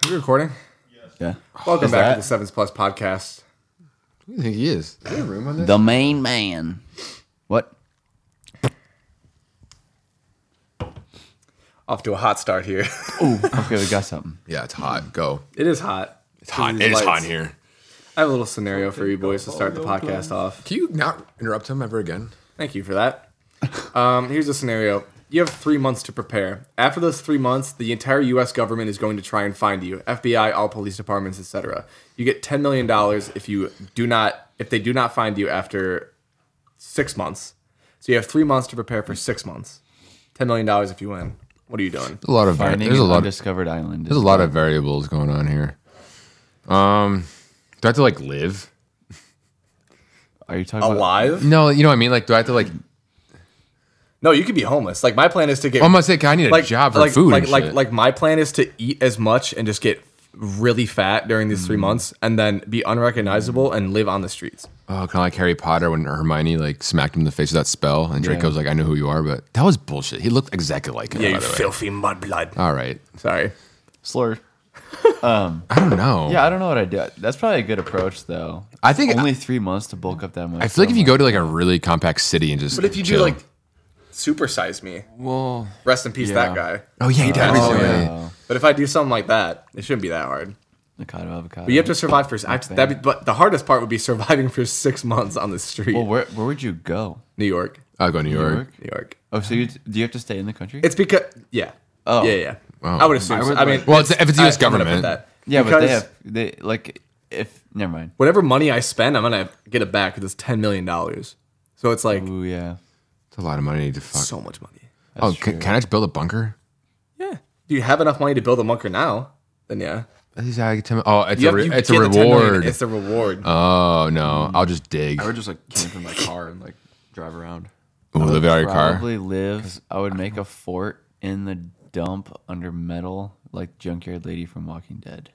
Are we recording? Yeah. Welcome back to the Sevens Plus podcast. Who do you think he is? Is there a room on this? The main man. What? Off to a hot start here. Ooh, okay, we got something. Yeah, it's hot. Go. It is hot. It's hot. It is hot in here. I have a little scenario for you boys to start the podcast off. Can you not interrupt him ever again? Thank you for that. Here's a scenario. You have 3 months to prepare. After those 3 months, the entire U.S. government is going to try and find you. FBI, all police departments, etc. You get $10 million if they do not find you after 6 months. So you have 3 months to prepare for 6 months. $10 million if you win. What are you doing? A lot of Finding there's a an lot. undiscovered island. There's a lot of variables going on here. Do I have to like live? Are you talking Alive? No, you know what I mean. Like, do I have to like? No, you could be homeless. Like my plan is to get. I'm gonna say I need a job for food. and shit. Like my plan is to eat as much and just get really fat during these 3 months, and then be unrecognizable and live on the streets. Oh, kind of like Harry Potter when Hermione like smacked him in the face with that spell, and Draco's like, "I know who you are," but that was bullshit. He looked exactly like him. Yeah, by you the way. filthy mudblood. All right. Sorry. Slur. I don't know. Yeah, I don't know what I do. That's probably a good approach, though. I think Only 3 months to bulk up that much. I feel like if you go to like a really compact city and just But if you chill. do like supersize me, well, rest in peace, that guy. oh yeah, he died recently. yeah. But if I do something like that, it shouldn't be that hard. Avocado. But you have to survive for. But the hardest part would be surviving for 6 months on the street. Well, where would you go? New York. I'll go to New York. New York. Oh, so do you have to stay in the country? It's because Oh. yeah. Wow. I would assume. So. I mean, Well, if it's U.S. I'm gonna put government. that. yeah, Because but they like if never mind. whatever money I spend, I'm gonna get it back because it's $10 million. So it's like Ooh, yeah. It's a lot of money to fuck. so much money. Oh, That's true. can I just build a bunker? Yeah. Do you have enough money to build a bunker now? Then yeah. Oh, it's You a get it's a the $10 million. reward. It's a reward. Oh no, I'll just dig. I would just like camp in my car and like drive around. Ooh, live out of your car. Probably live. I would make a fort in the dump under metal, like Junkyard Lady from Walking Dead.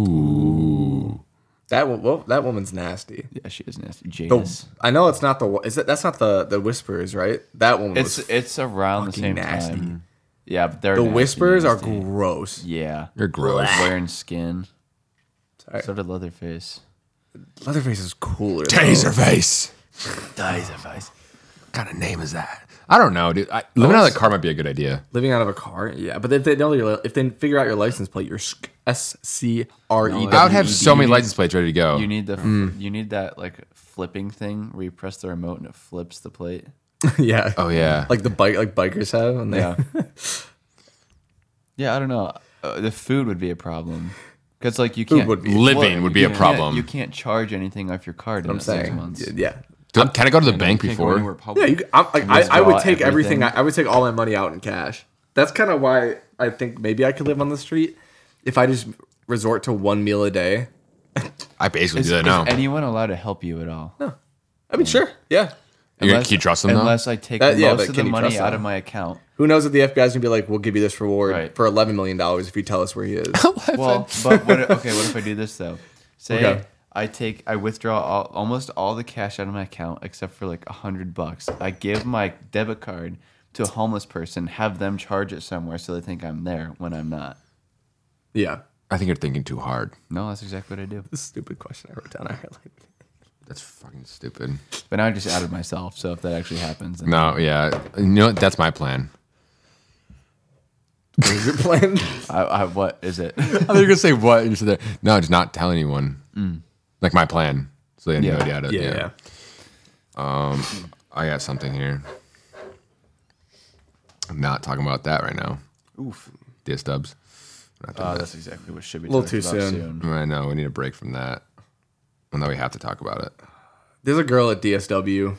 Ooh. That woman's nasty. Yeah, she is nasty. Janice. I know it's not that's not the Whispers, right? That one was It's around the fucking same nasty. time. Yeah, but they're the nasty, Whispers are nasty. gross. Yeah, You're gross. wearing skin. Sorry. So did Leatherface. Leatherface is cooler. though. Taserface. Leatherface. What kind of name is that? I don't know, dude. Living out of the car might be a good idea. Living out of a car, yeah. But if they know if they figure out your license plate, you're SCREW. I would have so many license plates ready to go. You need you need that like flipping thing where you press the remote and it flips the plate. Yeah. Oh yeah. Like the bikers have. And they, Yeah. Yeah, I don't know. The food would be a problem because like you can't would be- Living would be a you problem. You can't charge anything off your card in I'm 6 saying. months. Yeah. Can I go to the bank Can't go anywhere before? public. Yeah, I would Withdraw take everything. everything. I would take all my money out in cash. That's kind of why I think maybe I could live on the street if I just resort to one meal a day. I basically Is, do that is now. anyone allowed to help you at all? I mean, sure, yeah. Can you trust them though? Unless I take Yeah, most but of can the you money trust out them? of my account. Who knows if the FBI's gonna be like, we'll give you this reward Right. for $11 million if you tell us where he is. Well, but what if I do this though? Say Okay. I withdraw almost all the cash out of my account except for like $100. I give my debit card to a homeless person, have them charge it somewhere so they think I'm there when I'm not. Yeah. I think you're thinking too hard. No, that's exactly what I do. This stupid question I wrote down. I realized. That's fucking stupid. But now I just added myself, so if that actually happens, then No, yeah. You know what? That's my plan. What is your plan? what is it? I thought you were gonna say what? You said that. No, just not tell anyone. Like my plan. So they have no Yeah. idea how to. Yeah. I got something here. I'm not talking about that right now. Oof. DS Dubs. Not doing that. That's exactly what should be. A little talked too about soon. I know we need a break from that. And then we have to talk about it. There's a girl at DSW.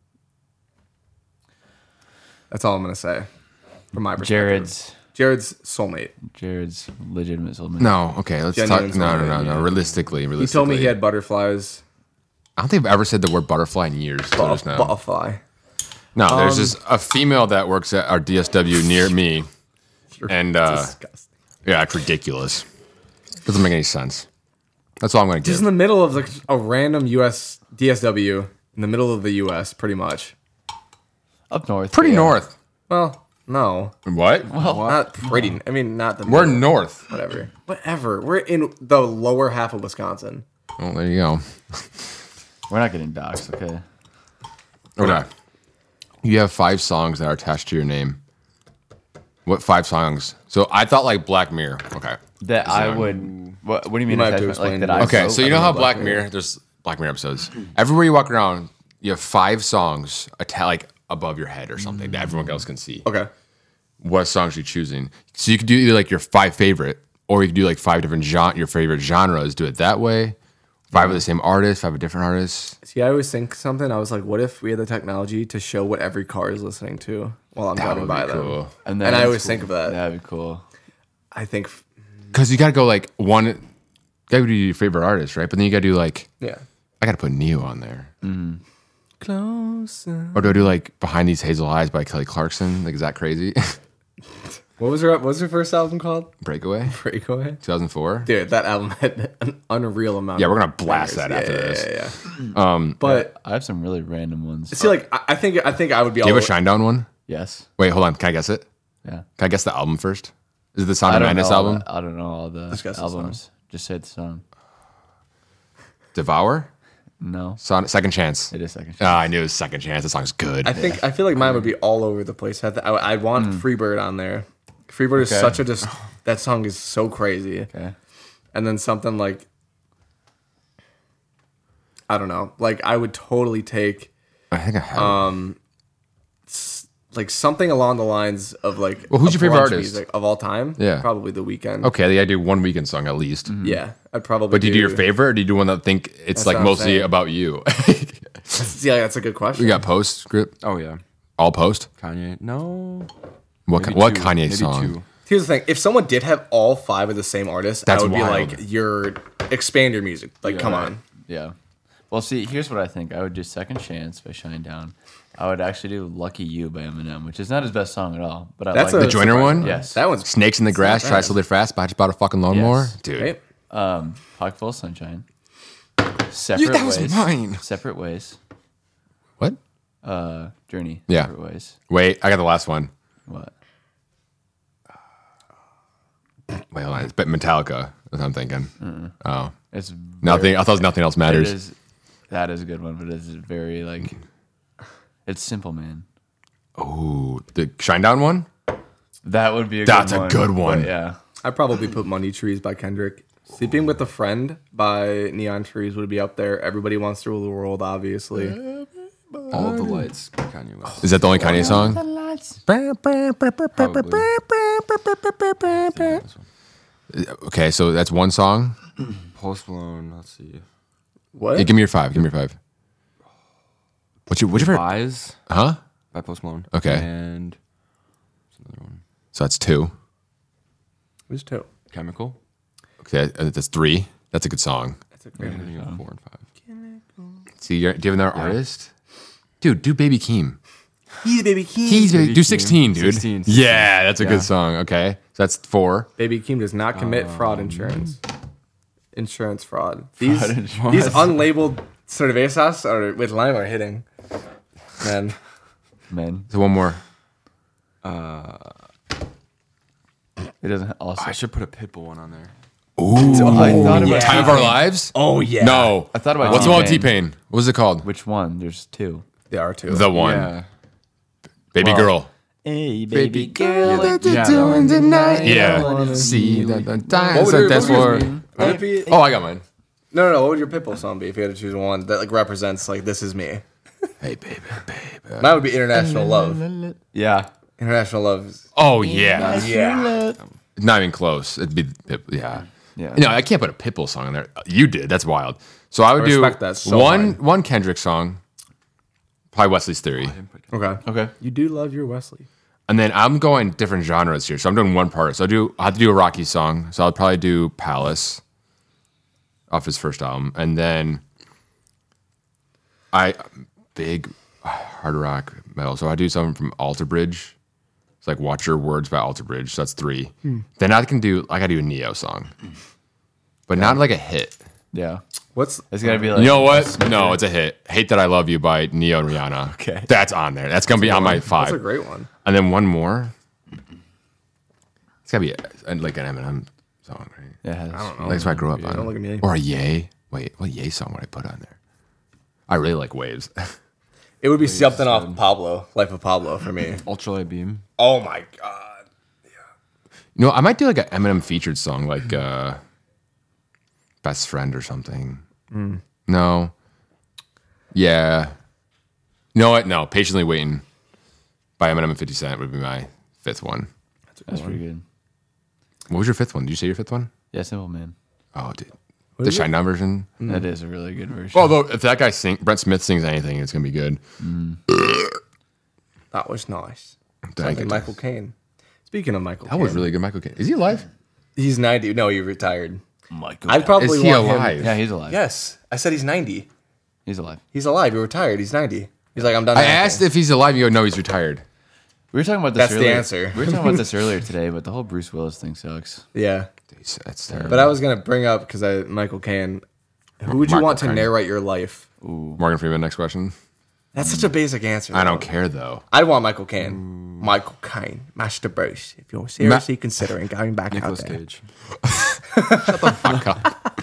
That's all I'm gonna say. From my perspective. Jared's soulmate. Jared's legitimate soulmate. No, okay, let's Genuine talk. No. soulmate, Realistically. He told me he had butterflies. I don't think I've ever said the word butterfly in years. So just now. Butterfly. No, there's just a female that works at our DSW near me. And Disgusting. yeah, it's ridiculous. Doesn't make any sense. That's all I'm going to Just in give. the middle of like a random US DSW in the middle of the US, pretty much. Up north. Pretty yeah. north. Well, No, What? not pretty. I mean, not the. We're middle. north. Whatever. We're in the lower half of Wisconsin. Oh, there you go. We're not getting doxxed, okay? Okay. You have 5 songs that are attached to your name. What 5 songs? So I thought like Black Mirror. Okay. That I would. What do you mean? might have to Attachment? Like explain that this. I Okay, wrote? so you know how Black Mirror, there's Black Mirror episodes. Everywhere you walk around, you have 5 songs like above your head or something that everyone else can see. Okay. What songs are you choosing? So you could do either like your 5 favorite, or you could do like 5 different your favorite genres. Do it that way. 5 of the same artist, 5 of different artists. See, I always think something. I was like, what if we had the technology to show what every car is listening to while I'm driving by them? Cool. And I always think of that. That'd be cool. I think, Because you got to go like one. Gotta do your favorite artist, right? But then you gotta do like yeah. I gotta put Neo on there. Closer. Or do I do like Behind These Hazel Eyes by Kelly Clarkson? Like, is that crazy? What was her first album called? Breakaway, Breakaway. 2004. Dude, that album had an unreal amount. Yeah, of we're gonna blast bangers. that after Yeah, this. Yeah. But I have some really random ones. see, like, I think I would be. Do you have a Shinedown one? Yes. Wait, hold on. Can I guess it? Yeah. Can I guess the album first? Is it the Sound of Madness album? I don't know all the guess the albums. Just say the song. Devour? No, Second Chance. it is second. Ah, I knew it was Second Chance. That song's good. I feel like mine would be all over the place. I want Freebird on there. Freebird is Okay. such a just. That song is so crazy. Okay. And then something like, I don't know. Like, I would totally take I think I have. like something along the lines of like. Well, who's a your favorite brunch artist? music of all time? Yeah. Probably The Weeknd. Okay, they gotta do one Weekend song at least. Yeah, I'd probably. But do you do your favorite, or do you do one that think it's That's like what I'm mostly saying. about you? See, like, that's a good question. We got post script, Oh yeah, all post. Kanye. No, What Maybe what two. Kanye Maybe song? 2. Here's the thing: if someone did have all 5 of the same artist, That's I would wild. be like, "You're expand your music. Like, come on." Yeah. Well, see, here's what I think. I would do Second Chance by Shinedown. I would actually do Lucky You by Eminem, which is not his best song at all. But I That's like a- The Joyner one? Yes. That one's Snakes in the Grass, Try So Live Fast, but I just bought a fucking lawnmower. Yes. Dude. great. Pocket Full of Sunshine. Separate that was Ways. mine. Separate Ways. What? Journey. Yeah. Separate Ways. Wait, I got the last one. What? Wait, hold on. It's Metallica. That's what I'm thinking. Oh. It's Nothing. I thought it was Nothing Else It Matters. is. That is a good one, but it's very like. It's simple, man. Ooh, the Shinedown one? That would be a That's good a one. good one. but yeah. I'd probably put Money Trees by Kendrick. Sleeping with a Friend by Neon Trees would be up there. Everybody Wants to Rule the World, obviously. All of the lights. Kanye West. Is that the only Kanye song? Probably. Okay, so that's one song. Post Malone. Let's see. What? Yeah, give me your 5. Give me your 5. What's your favorite? Buys Huh? by Post Malone. Okay. And what's another one? So that's 2. Who's 2? Chemical. Okay, that's 3. That's a good song. That's a great I one. think I got 4 and 5. See, do you have another artist? Dude, do Baby Keem. He's Baby Keem. Do Keem. 16, dude. 16. Yeah, that's a Yeah. good song. Okay, so that's 4. Baby Keem does not commit fraud insurance. Insurance fraud. Fraud These insurance. unlabeled cervezas are with lime are hitting. Man. Man, So one more. it doesn't also. I should put a Pitbull one on there. I thought about Time of Our Lives? Oh yeah. No. I thought about What's the one with T-Pain. T-Pain? What was it called? Which one? There's 2. They are too. The one. Yeah. Baby Well, Girl. Hey, baby Yeah, girl. that one. Yeah. See that What that's would that's your- for. Would it be- Oh, I got mine. No. What would your Pitbull song be if you had to choose one that like represents like this is me? Hey, baby, baby. Mine would be International Love. Yeah. International Love. Oh yeah. Yeah. Not even close. It'd be yeah. Yeah. No, I can't put a Pitbull song in there. You did. That's wild. So I would do respect that so one Kendrick song, probably Wesley's Theory, Okay. Okay. You do love your Wesley. and then I'm going different genres here. So I'm doing one part. So I have to do a Rocky song. So I'll probably do Palace off his first album, and then big hard rock metal. So I do something from Alter Bridge. It's like Watch Your Words by Alter Bridge. So that's 3. Then I gotta do a Neo song, but not like a hit. Yeah. What's It's gotta be like. You know what? No, it's a hit. Hate That I Love You by Neo and Rihanna. Okay. That's on there. That's going to be on my 5. That's a great one. And then one more. gotta be like an Eminem song, right? Yeah, I don't know. That's what I grew up Yeah, on. don't look at me. Or a Ye. Wait, what Ye song would I put on there? I really like Waves. It would be something off Pablo, Life of Pablo for me. Ultralight Beam. Oh my god. You know, I might do like an Eminem featured song, like Best Friend or something. No. Yeah. You know what? No. Patiently Waiting by Eminem and 50 Cent would be my fifth one. That's pretty good. What was your fifth one? Did you say your fifth one? Yeah, Simple Man. Oh, dude. The Shine Down version? That is a really good version. Although, if that guy Brent Smith sings anything, it's going to be good. That was nice. Thank Like you. Michael Caine. Speaking of Michael That Caine. was really good, Michael Caine. Is he alive? He's 90. No, he retired. Michael. I'd probably Is he want alive? him. Yeah, he's alive. Yes. I said he's 90. He's alive. He's alive. He retired. He's 90. He's like, I'm done. I acting. asked if he's alive. You go, no, he's retired. We were talking about this That's the earlier. answer. We were talking about this earlier today, but the whole Bruce Willis thing sucks. Yeah. That's terrible. But I was going to bring up, because Michael Caine, who would you Michael want to Caine. narrate your life? Morgan Freeman, next question. That's such a basic answer. I don't though. care, though. I'd want Michael Caine. Michael Caine. Master Bruce. If you're seriously considering going back Nicolas out there. Cage. Fuck up.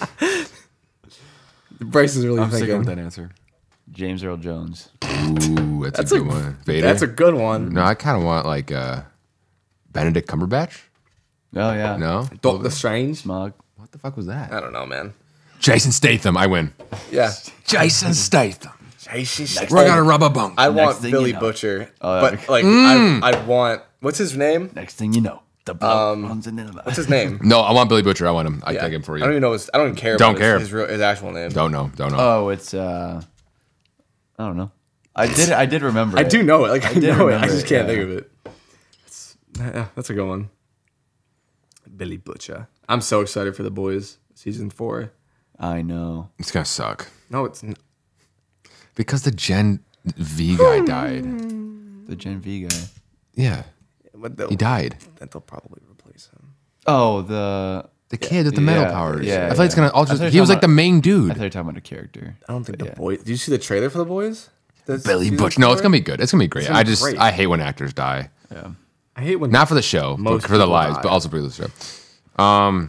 Bryce is really I'm sticking with thinking. that answer. James Earl Jones. Ooh, that's a good one. Vader? That's a good one. No, I kind of want like Benedict Cumberbatch. Oh yeah. No? Doctor Strange. Smog. What the fuck was that? I don't know, man. Jason Statham. I win. Yeah. Jason Statham. We're We're gonna rub a bunk. I Next want thing Billy you know. Butcher, Oh, but okay. like I'd want what's his name? Next thing you know, the blood runs into the. What's his name? No, I want Billy Butcher. I want him. I Yeah. take him for I don't you. even know. I don't even care. Don't about care. his actual name. Don't know. Oh, it's I don't know. I did remember. I it. do know it. Like I did know it. I remember just it, can't yeah. think of it. That's a good one. Billy Butcher. I'm so excited for The Boys season 4. I know. It's gonna suck No, it's n- because the Gen V guy died. The Gen V guy. Yeah, but he died. They'll probably replace him. Oh, the. The kid with the metal Yeah, powers. yeah, I feel like it's gonna I thought you alter. were He was talking like the main dude. I thought you were talking about a character. I don't think But The yeah. Boys. Did you see the trailer for The Boys? That's Billy season Butcher. No, it's 4? gonna be good. It's gonna be great. gonna be I great. I hate when actors die. Yeah. I hate when Not for the show, but Most for the people lives, die. but also for the show.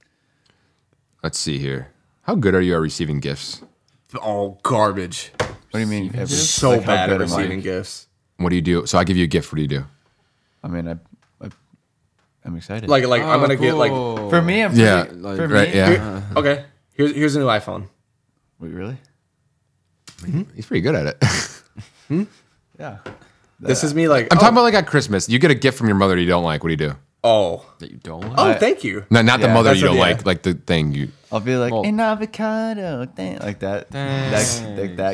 Let's see here. How good are you at receiving gifts? all garbage. What do you mean? So Like, how bad at good am I? receiving gifts. What do you do? So I give you a gift. What do you do? I mean, I'm excited. Like I'm gonna get like for me, I'm Yeah, pretty, like- for right, me. yeah. here- okay. Here's a new iPhone. Wait, really? He's pretty good at it. Yeah. This is me like I'm talking about like at Christmas. You get a gift from your mother you don't like. What do you do? oh That you don't like? oh thank you. Not the Yeah, mother that's you don't what- yeah. like the thing you. I'll be like Well- an avocado, dang, like that. Dang. That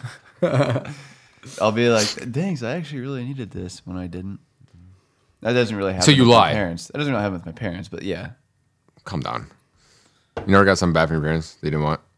kid. I'll be like, thanks. I actually really needed this when I didn't. That doesn't really happen. So you with lie. My parents. That doesn't really happen with my parents, but yeah. Calm down. You never got something bad from your parents they didn't want?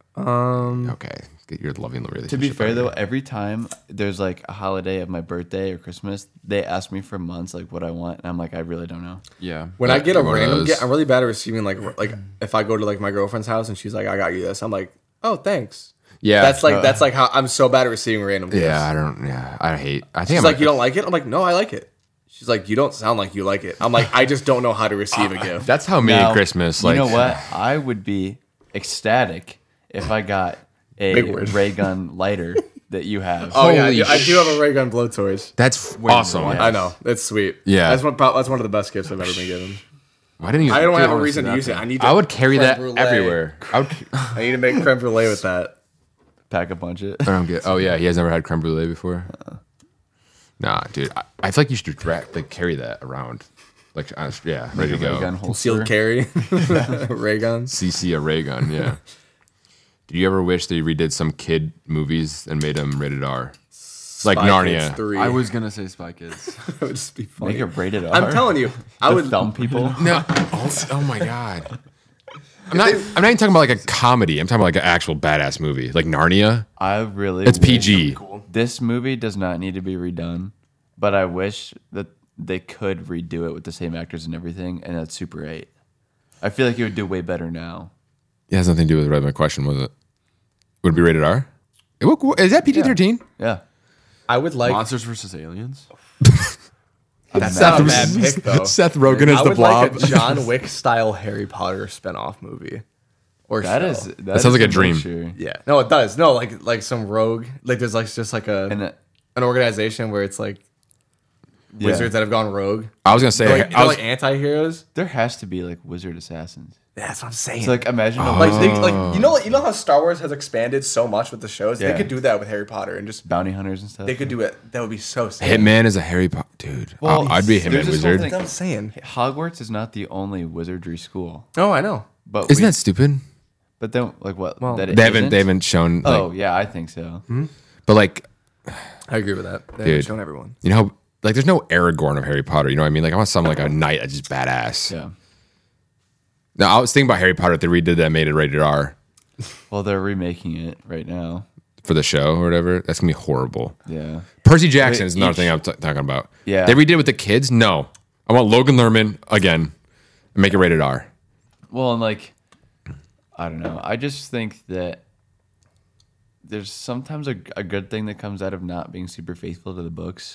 Okay. Get your loving relationship. To be fair out though, of here. every time there's like a holiday of my birthday or Christmas, they ask me for months like what I want, and I'm like, I really don't know. Yeah. When I get a One of random those. gift, I'm really bad at receiving like if I go to like my girlfriend's house and she's like, I got you this, I'm like, oh thanks. Yeah. That's like how I'm so bad at receiving random gifts. Yeah, I think She's I'm like, you don't like it? I'm like, no, I like it. She's like, you don't sound like you like it. I'm like, I just don't know how to receive a gift. That's how me Now, at Christmas. Like, you know what? I would be ecstatic if I got a Big word. ray gun lighter that you have. Oh yeah, Holy I do have a ray gun blowtorch. That's awesome. more. I know, it's sweet. Yeah. that's one of the best gifts I've ever been given. Why didn't you? I don't Dude, have a honestly, reason to use it. I need. To I would carry creme that brulee. everywhere. I I need to make creme brulee with that. Pack a bunch of it. don't get. Oh yeah, he has never had creme brulee before. Nah, dude. I feel like you should carry that around. Like, yeah, ready to Ray gun go. holster. Concealed carry, ray guns. CC a ray gun. Yeah. Did you ever wish they redid some kid movies and made them rated R? Like Spy Narnia. Kids 3. I was gonna say Spy Kids. That would just be funny. Make it rated R. I'm telling you, I To would. thumb people. No. Oh my god. I'm not even talking about like a comedy. I'm talking about like an actual badass movie, like Narnia. I really. It's wish- PG. This movie does not need to be redone, but I wish that they could redo it with the same actors and everything, and that's Super 8. I feel like it would do way better now. It has nothing to do with my question, was it? Would it be rated R? Is that PG-13? Yeah. I would like. Monsters vs. Aliens. That's not a bad pick though. Seth Rogen I as the would Blob. like a John Wick style Harry Potter spinoff movie. Or That show. is sounds like a dream. Sure. Yeah. No, it does. No, like some rogue. Like there's like just like And an organization where it's like yeah. wizards that have gone rogue. I was gonna say, They're like, I was, like anti-heroes. there has to be like wizard assassins. That's what I'm saying. It's like imagine a like, wizard, like you know how Star Wars has expanded so much with the shows. They Yeah. could do that with Harry Potter and just bounty hunters and stuff. they could do it. That would be so sick. Hitman is a Harry Potter dude. Well, I'd be a there's Hitman this whole wizard. thing- That's what I'm saying. Hogwarts is not the only wizardry school, Oh, I know. but Isn't that stupid? But then like what? Well, that it They haven't. isn't? They haven't shown. Like, Oh yeah, I think so. but like, I agree with that. They Dude. haven't shown everyone. you know, like there's no Aragorn of Harry Potter. You know what I mean? Like I want some like a knight that's just badass. Yeah. Now I was thinking about Harry Potter if they redid that, made it rated R Well, they're remaking it right now. for the show or whatever. That's gonna be horrible. Yeah. Percy Jackson Wait, is another each- thing I'm talking about. Yeah. They redid it with the kids. No, I want Logan Lerman again and make it rated R. Well, and like, I don't know. I just think that there's sometimes a good thing that comes out of not being super faithful to the books.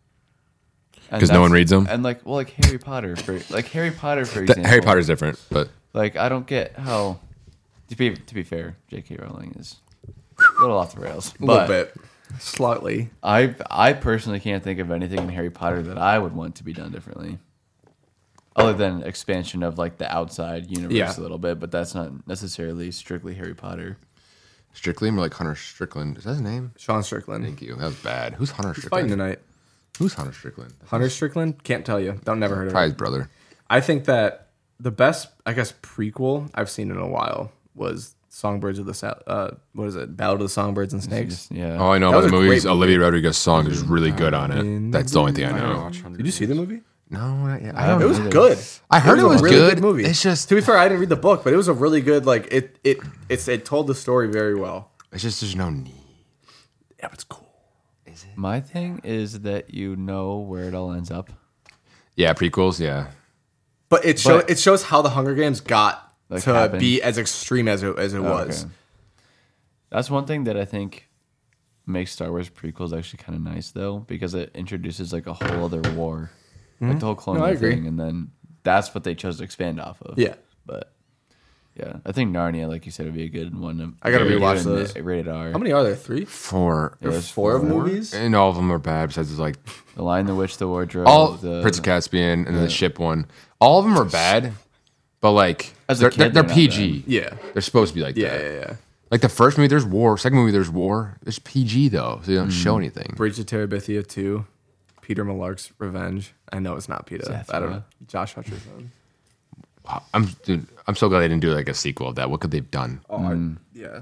And 'Cause no one that's- reads 'em? And like, well, like Harry Potter, for example. Harry Potter's different, but Like, I don't get how. To be fair, J.K. Rowling is a little off the rails. A little But bit. Slightly. I personally can't think of anything in Harry Potter that I would want to be done differently. Other than expansion of like the outside universe Yeah. a little bit, but that's not necessarily strictly Harry Potter. Strictly, more like Hunter Strickland. Is that his name? Sean Strickland. Thank you. That was bad. Who's Hunter Fighting Strickland? tonight. Who's Hunter Strickland? Hunter Strickland? Can't tell you. Don't never heard of Probably it. his brother. I think that the best, I guess, prequel I've seen in a while was Songbirds of the what is it? Battle of the Songbirds and Snakes. Yeah. All I know That about was the a movie is great movie. Olivia Rodrigo's song is really good on it. That's the only thing I know. Did you see the movie? No, not yet. I don't It was either. good. I heard it was a really good. movie. It's just, To be fair, I didn't read the book, but it was a really good. Like it told the story very well. it's just there's no need. Yeah, it's cool. My thing is that you know where it all ends up. Yeah, prequels. Yeah, But it shows how the Hunger Games got Like, to happened. be as extreme as it was. Okay. That's one thing that I think makes Star Wars prequels actually kind of nice, though, because it introduces like a whole other war, like the whole Clone No, I War agree. thing, and then that's what they chose to expand off of. Yeah. But yeah, I think Narnia, like you said, would be a good one. To I gotta do rewatch in those. Rated R. How many are there? 3? 4. There's Four of movies? And all of them are bad. Besides, there's like The Lion, the Witch, the Wardrobe. all the, Prince of Caspian and then the ship one. All of them are bad, but like As a they're, kid, they're they're not PG. Yeah. They're supposed to be like Yeah, that. yeah, yeah. Like the first movie, there's war. Second movie, there's war. There's PG though, so they don't show anything. Bridge to Terabithia 2. Peter Malark's Revenge. I know it's not Peter. I don't know. Josh Hutcherson. I'm so glad they didn't do like a sequel of that. What could they've done? Oh, yeah.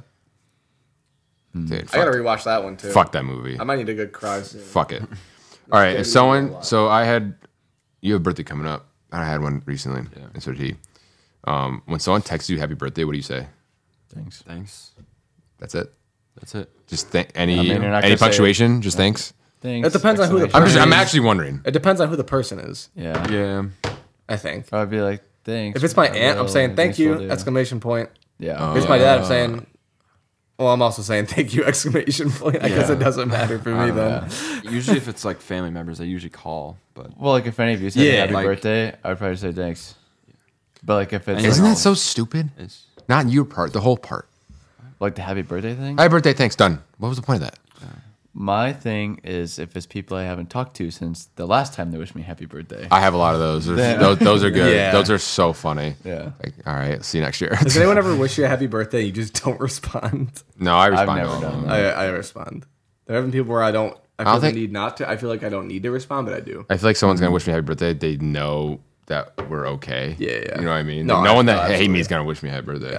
Dude, I gotta fuck, rewatch that one too. fuck that movie. I might need a good cry soon. Fuck it. All right, if someone, so I had, you have a birthday coming up. I had one recently, and so did he. When someone texts you happy birthday, what do you say? Thanks. Thanks. That's it. That's it. Just any mean, you're not any gonna say- punctuation. Just thanks. Thanks. It depends on who the Exclamation. I'm actually wondering. It depends on who the person is, Yeah. Yeah. I think. I'd be like, thanks. If it's my I aunt, I'm will, saying thank thanks will you! do. Exclamation point. Yeah. If it's my dad, I'm saying. Well, I'm also saying thank you! Exclamation point. I guess it doesn't matter for me then. Usually, if it's like family members, I usually call. But Well, like if any of you said Yeah, happy like- birthday, I would probably say thanks. But like if it's Isn't like, that so stupid? it's Not your part, the whole part. like the happy birthday thing, Happy birthday, thanks, done. What was the point of that? my thing is if it's people I haven't talked to since the last time they wished me happy birthday. I have a lot of those. Those are good. Yeah. Those are so funny. Yeah. Like, all right, see you next year. Does anyone ever wish you a happy birthday? And you just don't respond. No, I respond never to all done of them. that. I respond. There have been people where I feel don't the think- need not to. I feel like I don't need to respond, but I do. I feel like someone's gonna wish me happy birthday. They know that we're okay. Yeah, yeah. You know what I mean? No, Like, no one that absolutely. hate me is gonna wish me happy birthday.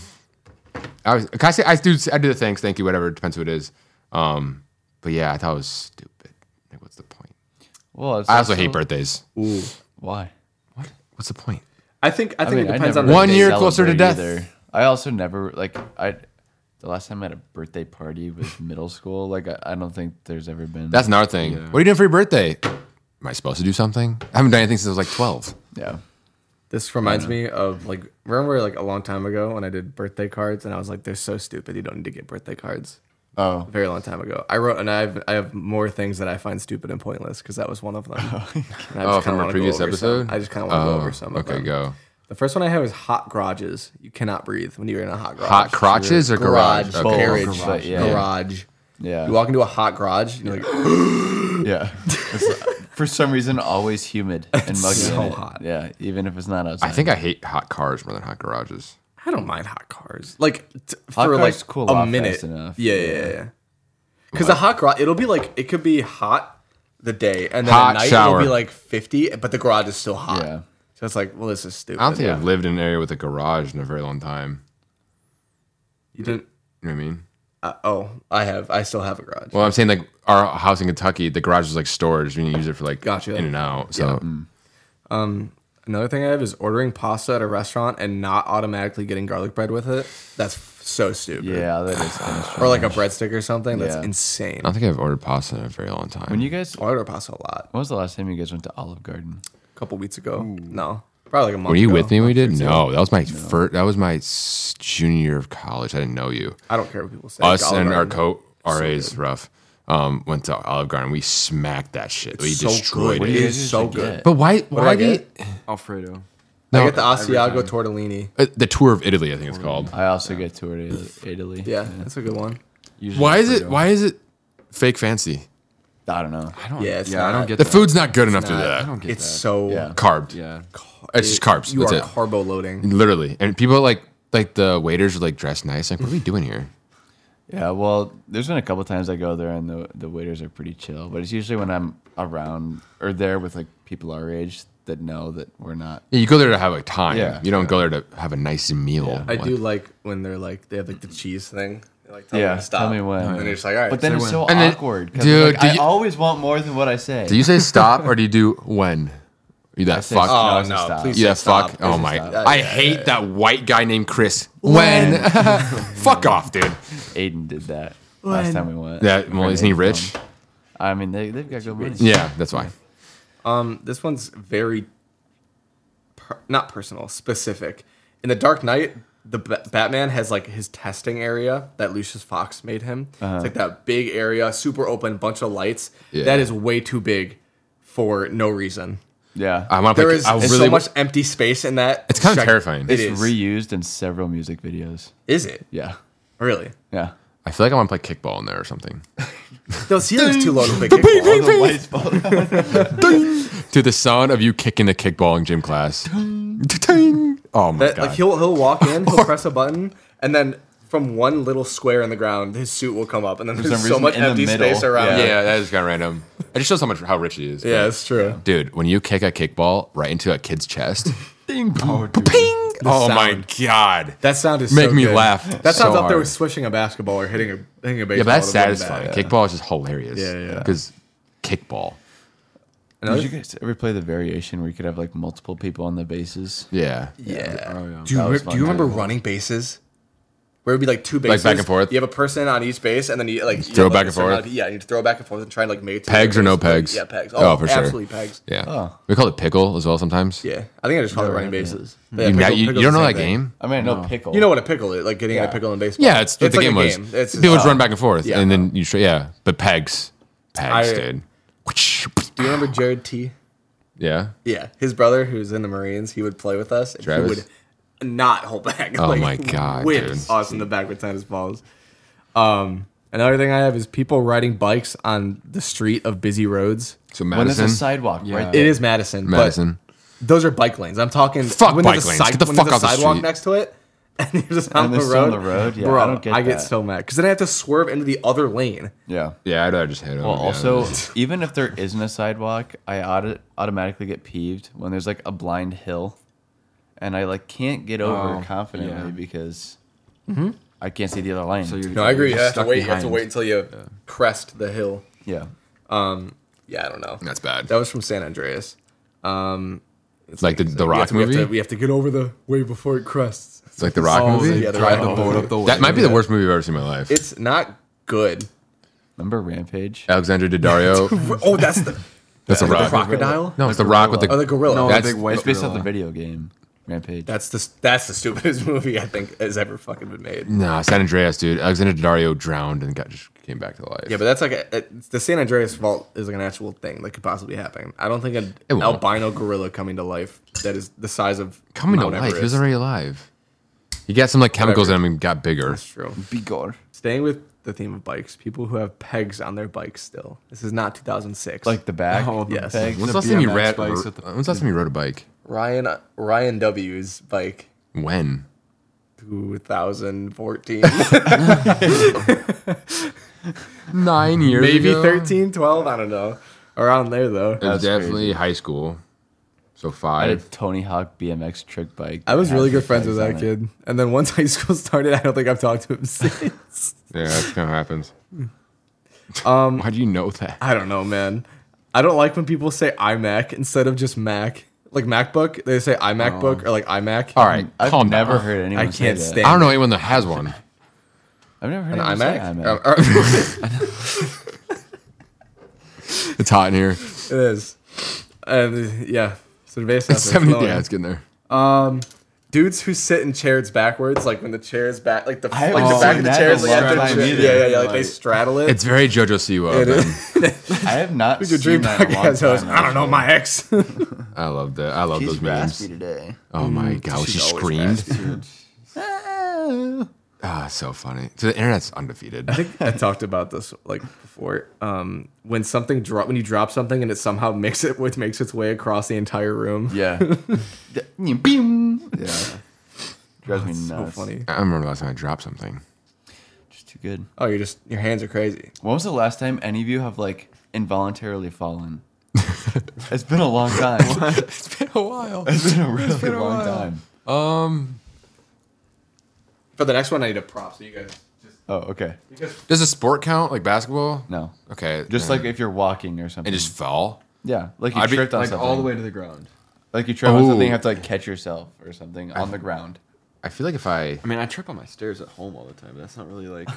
Can I say I do the thanks, thank you, whatever. It depends who it is. But yeah, I thought it was stupid. Like, what's the point? Well, it's I also hate birthdays. Ooh. Why? What's the point? I think I mean, it I depends never on the One day. year closer to celebrate death. I also never like the last time I had a birthday party was middle school. Like I don't think there's ever been. That's another thing. What are you doing for your birthday? Am I supposed to do something? I haven't done anything since I was like 12. yeah. This reminds me of remember like a long time ago when I did birthday cards and I was like, they're so stupid. You don't need to get birthday cards. Oh. a very long time ago. I wrote, and I have more things that I find stupid and pointless because that was one of them. And I just kinda from a wanna go previous over some. episode? I just kind of want to go over some. Of Okay, them. go. The first one I have is hot garages. You cannot breathe when you're in a hot garage. Hot crotches or garage? Garage, Okay. carriage, Garage, yeah. garage. Yeah. You walk into a hot garage, you're like, Yeah. It's, for some reason, always humid and muggy. so in it. hot. Yeah, even if it's not outside. I think I hate hot cars more than hot garages. I don't mind hot cars. Like Hot for cars like cool a off minute. fast enough. Yeah. Because the hot garage, it'll be like, it could be hot the day, and then Hot at night shower. it'll be like 50, but the garage is still hot. Yeah. So it's like, well, this is stupid. I don't think I've lived in an area with a garage in a very long time. You didn't. You know what I mean? I have. I still have a garage. Well, I'm saying like our house in Kentucky, the garage was like storage. You can use it for like Gotcha. in and out. So Another thing I have is ordering pasta at a restaurant and not automatically getting garlic bread with it. That's so stupid. Yeah, that is kind of Or like a breadstick or something. That's Yeah. insane. I don't think I've ordered pasta in a very long time. When you guys, I order pasta a lot. when was the last time you guys went to Olive Garden? A couple weeks ago. No, probably like a month. Were you ago. with me when we did? Month or two. No, that was my first. That was my junior year of college. I didn't know you. I don't care what people say. Us Olive and our Garden. RA's rough. Went to Olive Garden. We smacked that shit. We so destroyed good. it. It you is guys so usually good. get? But why? do I Why get? get Alfredo. no, I get the Asiago tortellini. the tour of Italy? I think it's called. I also get to Italy. Yeah, that's a good one. Usually Why is it? Alfredo. Why is it fake fancy? I don't know. I don't. Yeah, it's yeah, I not. don't get The that. food's not good enough to do not. that. I don't get It's that. so Yeah. Carved. Yeah. It's just carbs. You That's are it. carbo loading. Literally. And people like the waiters are like dressed nice. Like, what are we doing here? Yeah, well, there's been a couple times I go there and the waiters are pretty chill, but it's usually when I'm around or there with like people our age that know that we're not. Yeah, you go there to have a time. Yeah. You don't go there to have a nice meal. Yeah. I Like- do like when they're like they have like the cheese thing. They're like, tell me Yeah, when to stop. tell me when. And then you're just like, all right. But then Say it's when. so And then- awkward. 'Cause Dude, like, do I you- always want more than what I say. Do you say stop or do you do when? You that say fuck? stop. oh I say no, stop. please You say that stop. fuck? Oh say my! stop. I hate that white guy named Chris. When? Fuck off, dude. Aiden did that last time we went. That well, isn't he rich? I mean, they've got good money. Yeah, that's why. This one's very not personal, specific. In the Dark Knight, the Batman has like his testing area that Lucius Fox made him. It's like that big area, super open, bunch of lights. Yeah. That is way too big for no reason. Yeah. I want to There play. is I so really. much empty space in that. It's kinda stretch- terrifying. It It's is. reused in several music videos. Is it? Yeah. Really? Yeah. I feel like I want to play kickball in there or something. The ceiling's too low to play kickball. The lights fall To the sound of you kicking the kickball in gym class. Oh my That, god! like he'll walk in, he'll press a button, and then from one little square in the ground, his suit will come up, and then some there's so reason much in the empty middle. space around. Yeah. it. Yeah, that is kind of random. It just shows how rich he is. Yeah, it's true. Dude, when you kick a kickball right into a kid's chest, Ding. ping! Oh my sound. god! That sound is Make so me good. laugh That sounds so up there hard. with swishing a basketball or hitting a baseball. Yeah, but that's with a wooden satisfying. bat. Kickball is just hilarious. Yeah, yeah. Because kickball. Did you guys ever play the variation where you could have like multiple people on the bases? Yeah. Yeah. Oh, yeah. Do you, That was do you fun. remember running bases? Where it'd be like two bases, back and forth? You have a person on each base, and then you like Throw have, back like, and a certain amount forth? of- yeah, you throw back and forth and try and like make it to Pegs the or no base. pegs? Yeah, pegs. Oh, for sure. absolutely pegs. Yeah. Oh. We call it pickle as well sometimes. Yeah, I think I just call it running heard of bases. But yeah, You, pickle- you pickle's don't the know same that thing. game? I mean, no pickle. You know what a pickle is? Like getting in a Yeah. pickle in baseball. Yeah, it's what the like game a was. game. It's People just- just run back and forth, Yeah. and then you yeah. But pegs, I- dude. Do you remember Jared T? Yeah. Yeah, his brother who's in the Marines, he would play with us. And Travis? He would not hold back. Oh my God, whip dude. us in the back with tennis balls. Another thing I have is people riding bikes on the street of busy roads. So when there's Madison. a sidewalk Yeah. right It there. is Madison. Madison. But those are bike lanes. I'm talking. Fuck when bike there's a lanes. side- Get the when fuck there's off the a sidewalk street. next to it, and you're just on And the they're still road. on the road? Yeah, Bro, I don't get get that. so mad because then I have to swerve into the other lane. Yeah. Yeah, I'd rather just hit him. Well, yeah. also, even if there isn't a sidewalk, I automatically get peeved when there's like a blind hill, and I like can't get over Oh, confidently yeah. because I can't see the other lane. So you're, No, I agree. You you're have to stuck wait. You have to behind. wait until you crest the hill. yeah. Yeah, I don't know. that's bad. That was from San Andreas. It's like the Rock movie. We have to get over the wave before it crests. It's like the Rock movie. Yeah, the Drive Rock the boat movie. up the That might be way. the worst movie I've ever seen in my life. It's not good. Remember Rampage? Alexander Daddario. Oh, that's the That's a the Rock. crocodile. No, it's the Rock with Oh, the. the gorilla. No, That's- the big white It's based off gorilla. the video game. Rampage. That's the stupidest movie I think has ever fucking been made. Nah, San Andreas, dude. Alexander Daddario drowned and just came back to life. Yeah, but that's like the San Andreas fault is like an actual thing that could possibly happen. I don't think an It won't. albino gorilla coming to life that is the size of coming to Mount life. He was Everest. already alive. He got some like chemicals in him and got bigger. That's true. Bigor. Staying with the theme of bikes, people who have pegs on their bikes still. This is not 2006. Like the back. Oh, the Yes. pegs. When's The the last time you BMX bikes with the- When's the last time you rode a bike? Ryan W's bike, When? 2014, 9 years maybe ago? 13, 12. I don't know. Around there though. It was That's definitely crazy. high school. So I had a 5. Tony Hawk BMX trick bike. I was that really had good friends with pegs that on it. kid, and then once high school started, I don't think I've talked to him since. Yeah, that's kind of happens. How do you know that? I don't know, man. I don't like when people say iMac instead of just Mac. Like MacBook, they say iMacBook or like iMac. All right, I've calm never down. heard anyone I say can't that. stand I don't know anyone that has one. I've never heard an anyone say iMac. iMac. It's hot in here. It is, and yeah. So basically, It's 70. Yeah, it's getting there. dudes who sit in chairs backwards, like when the chair is back, like the I like haven't the back seen of the that chair in is a like long after time the either. yeah, like they straddle it. It's very JoJo Siwa. It man. is. I have not Who's your seen dream that in a long podcast host? time, I don't know, my ex. I love that. I love She's those memes. raspy today. Oh my god, she she's always screamed. Ah, so funny. So the internet's undefeated. I think I talked about this like before. When something when you drop something and it somehow makes its way across the entire room. Yeah. Beam. Yeah. Drives me So nuts. funny. I remember last time I dropped something. Just too good. Oh, your hands are crazy. When was the last time any of you have like involuntarily fallen? It's been a long time. It's been a while. It's been a really been a long while. time. For the next one, I need a prop. So you guys just Oh, okay. Does a sport count like basketball? No. Okay. Just then- like if you're walking or something. and just fell. yeah, like you I'd be- tripped on Like something. all the way to the ground. Like you trip on something, Oh. you have to like catch yourself or something on the ground. I feel like if I I mean, I trip on my stairs at home all the time, but that's not really like.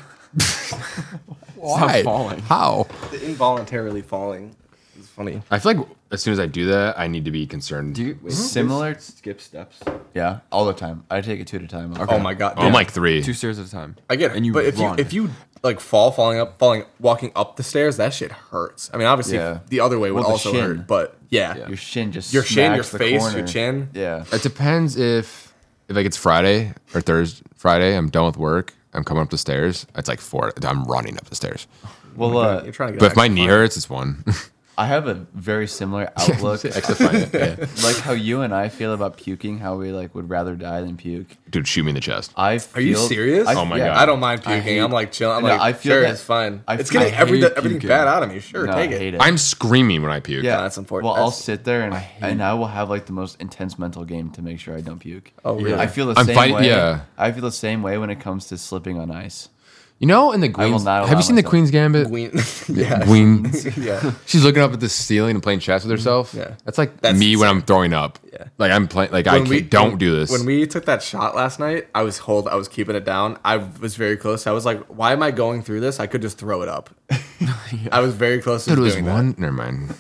why falling. how the involuntarily falling. It's funny. I feel like as soon as I do that, I need to be concerned. Do you wait, Similar- skip steps? Yeah, all the time. I take it 2 at a time. Oh my god. I'm like 3. 2 stairs at a time. I get it. And you but run. if you like walking up the stairs, that shit hurts. I mean, obviously Yeah. the other way would Well, the also shin. hurt, but yeah. Your shin just Your shin, your smacks the face, corner. your chin. Yeah. It depends if like it's Friday or Thursday. Friday, I'm done with work. I'm coming up the stairs. It's like 4. I'm running up the stairs. Well, You're trying to get But if my extra knee fun. hurts, it's 1. I have a very similar outlook. Extra fun. Yeah. Like how you and I feel about puking, how we like would rather die than puke. Dude, shoot me in the chest. I Are you feel- serious? Oh my God. I don't mind I puking. hate- I'm like chilling. I'm No, like, I feel sure, that- it's fine. I- It's getting I everything hate everything puking. bad out of me. Sure, No, take I it. hate it. I'm screaming when I puke. Yeah, that's unfortunate. Well, I'll That's- sit there and I will have like the most intense mental game to make sure I don't puke. Oh, really? I feel the I'm same fighting- way. yeah. I feel the same way when it comes to slipping on ice. You know, in the will Queen's, not have allow you seen the myself. Queen's Gambit? Queen. yeah. Queen. yeah. She's looking up at the ceiling and playing chess with herself. Yeah. That's like That's me when I'm throwing up. Yeah. Like I'm playing. Like When don't do this. When we took that shot last night, I was keeping it down. I was very close. I was like, why am I going through this? I could just throw it up. I was very close to Dude, it was doing one. Never mind.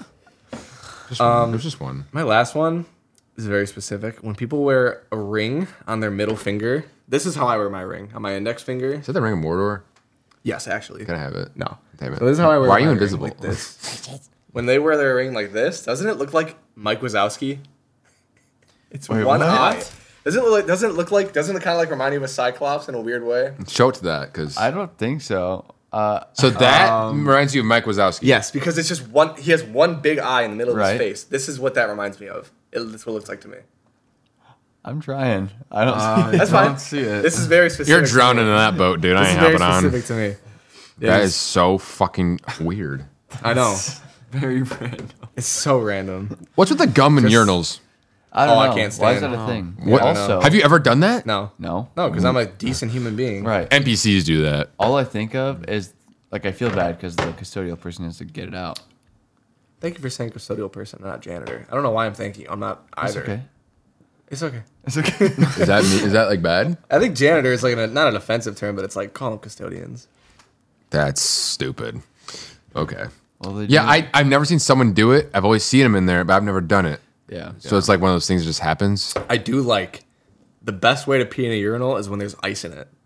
Just one. There's just one. that. My last one is very specific. When people wear a ring on their middle finger, this is how I wear my ring. On my index finger. Is that the Ring of Mordor? Yes, actually. Can I have it? No. Damn it. So this is how I wear Why are my you ring, invisible? like this. When they wear their ring like this, doesn't it look like Mike Wazowski? It's Wait, one what? eye. Doesn't it kind of like remind you of a Cyclops in a weird way? Show it to that, because I don't think so. so that reminds you of Mike Wazowski. Yes, because it's just one. He has one big eye in the middle of Right. his face. This is what that reminds me of. That's what it looks like to me. I'm trying. I don't. That's I fine. don't see it. This is very specific. You're to drowning me. in that boat, dude. I This is ain't very hopping on. specific to me. That is so fucking weird. I know. Very random. It's so random. What's with the gum and urinals? I don't Oh, I know. can't Why is stand that a it. thing? What? Also, Have you ever done that? No, No. no, because I'm a decent human being. Right. NPCs do that. All I think of is like I feel bad because the custodial person has to get it out. Thank you for saying custodial person, not janitor. I don't know why I'm thanking you. I'm not It's either. okay. It's okay. It's okay. Is that me? Is that like bad? I think janitor is like not an offensive term, but it's like call them custodians. That's stupid. Okay. Well, they Yeah, do- I've never seen someone do it. I've always seen them in there, but I've never done it. Yeah. So it's like one of those things that just happens. I do like the best way to pee in a urinal is when there's ice in it.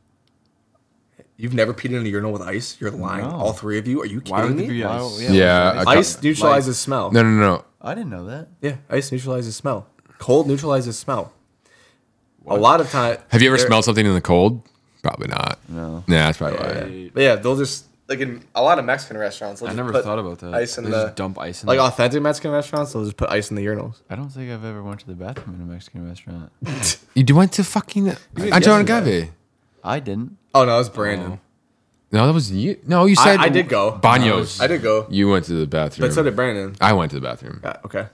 You've never peed in a urinal with ice? You're lying. No. All three of you? Are you Why kidding would there me? be Why- ice? Yeah, Ice neutralizes smell. No. I didn't know that. Yeah, ice neutralizes smell. Cold neutralizes smell. A lot of time. Have you ever smelled something in the cold? Probably not. No. Yeah, that's probably why. But yeah, they'll just like in a lot of Mexican restaurants. They'll I just never put thought about that. Ice in They the just dump ice in like there. authentic Mexican restaurants. They'll just put ice in the urinals. I don't think I've ever went to the bathroom in a Mexican restaurant. You went to fucking Antonio Agave. I didn't. Oh no, it's Brandon. No, that was you. No, you said I did go. Baños. I did go, You went to the bathroom. but so did Brandon. I went to the bathroom. Yeah, okay.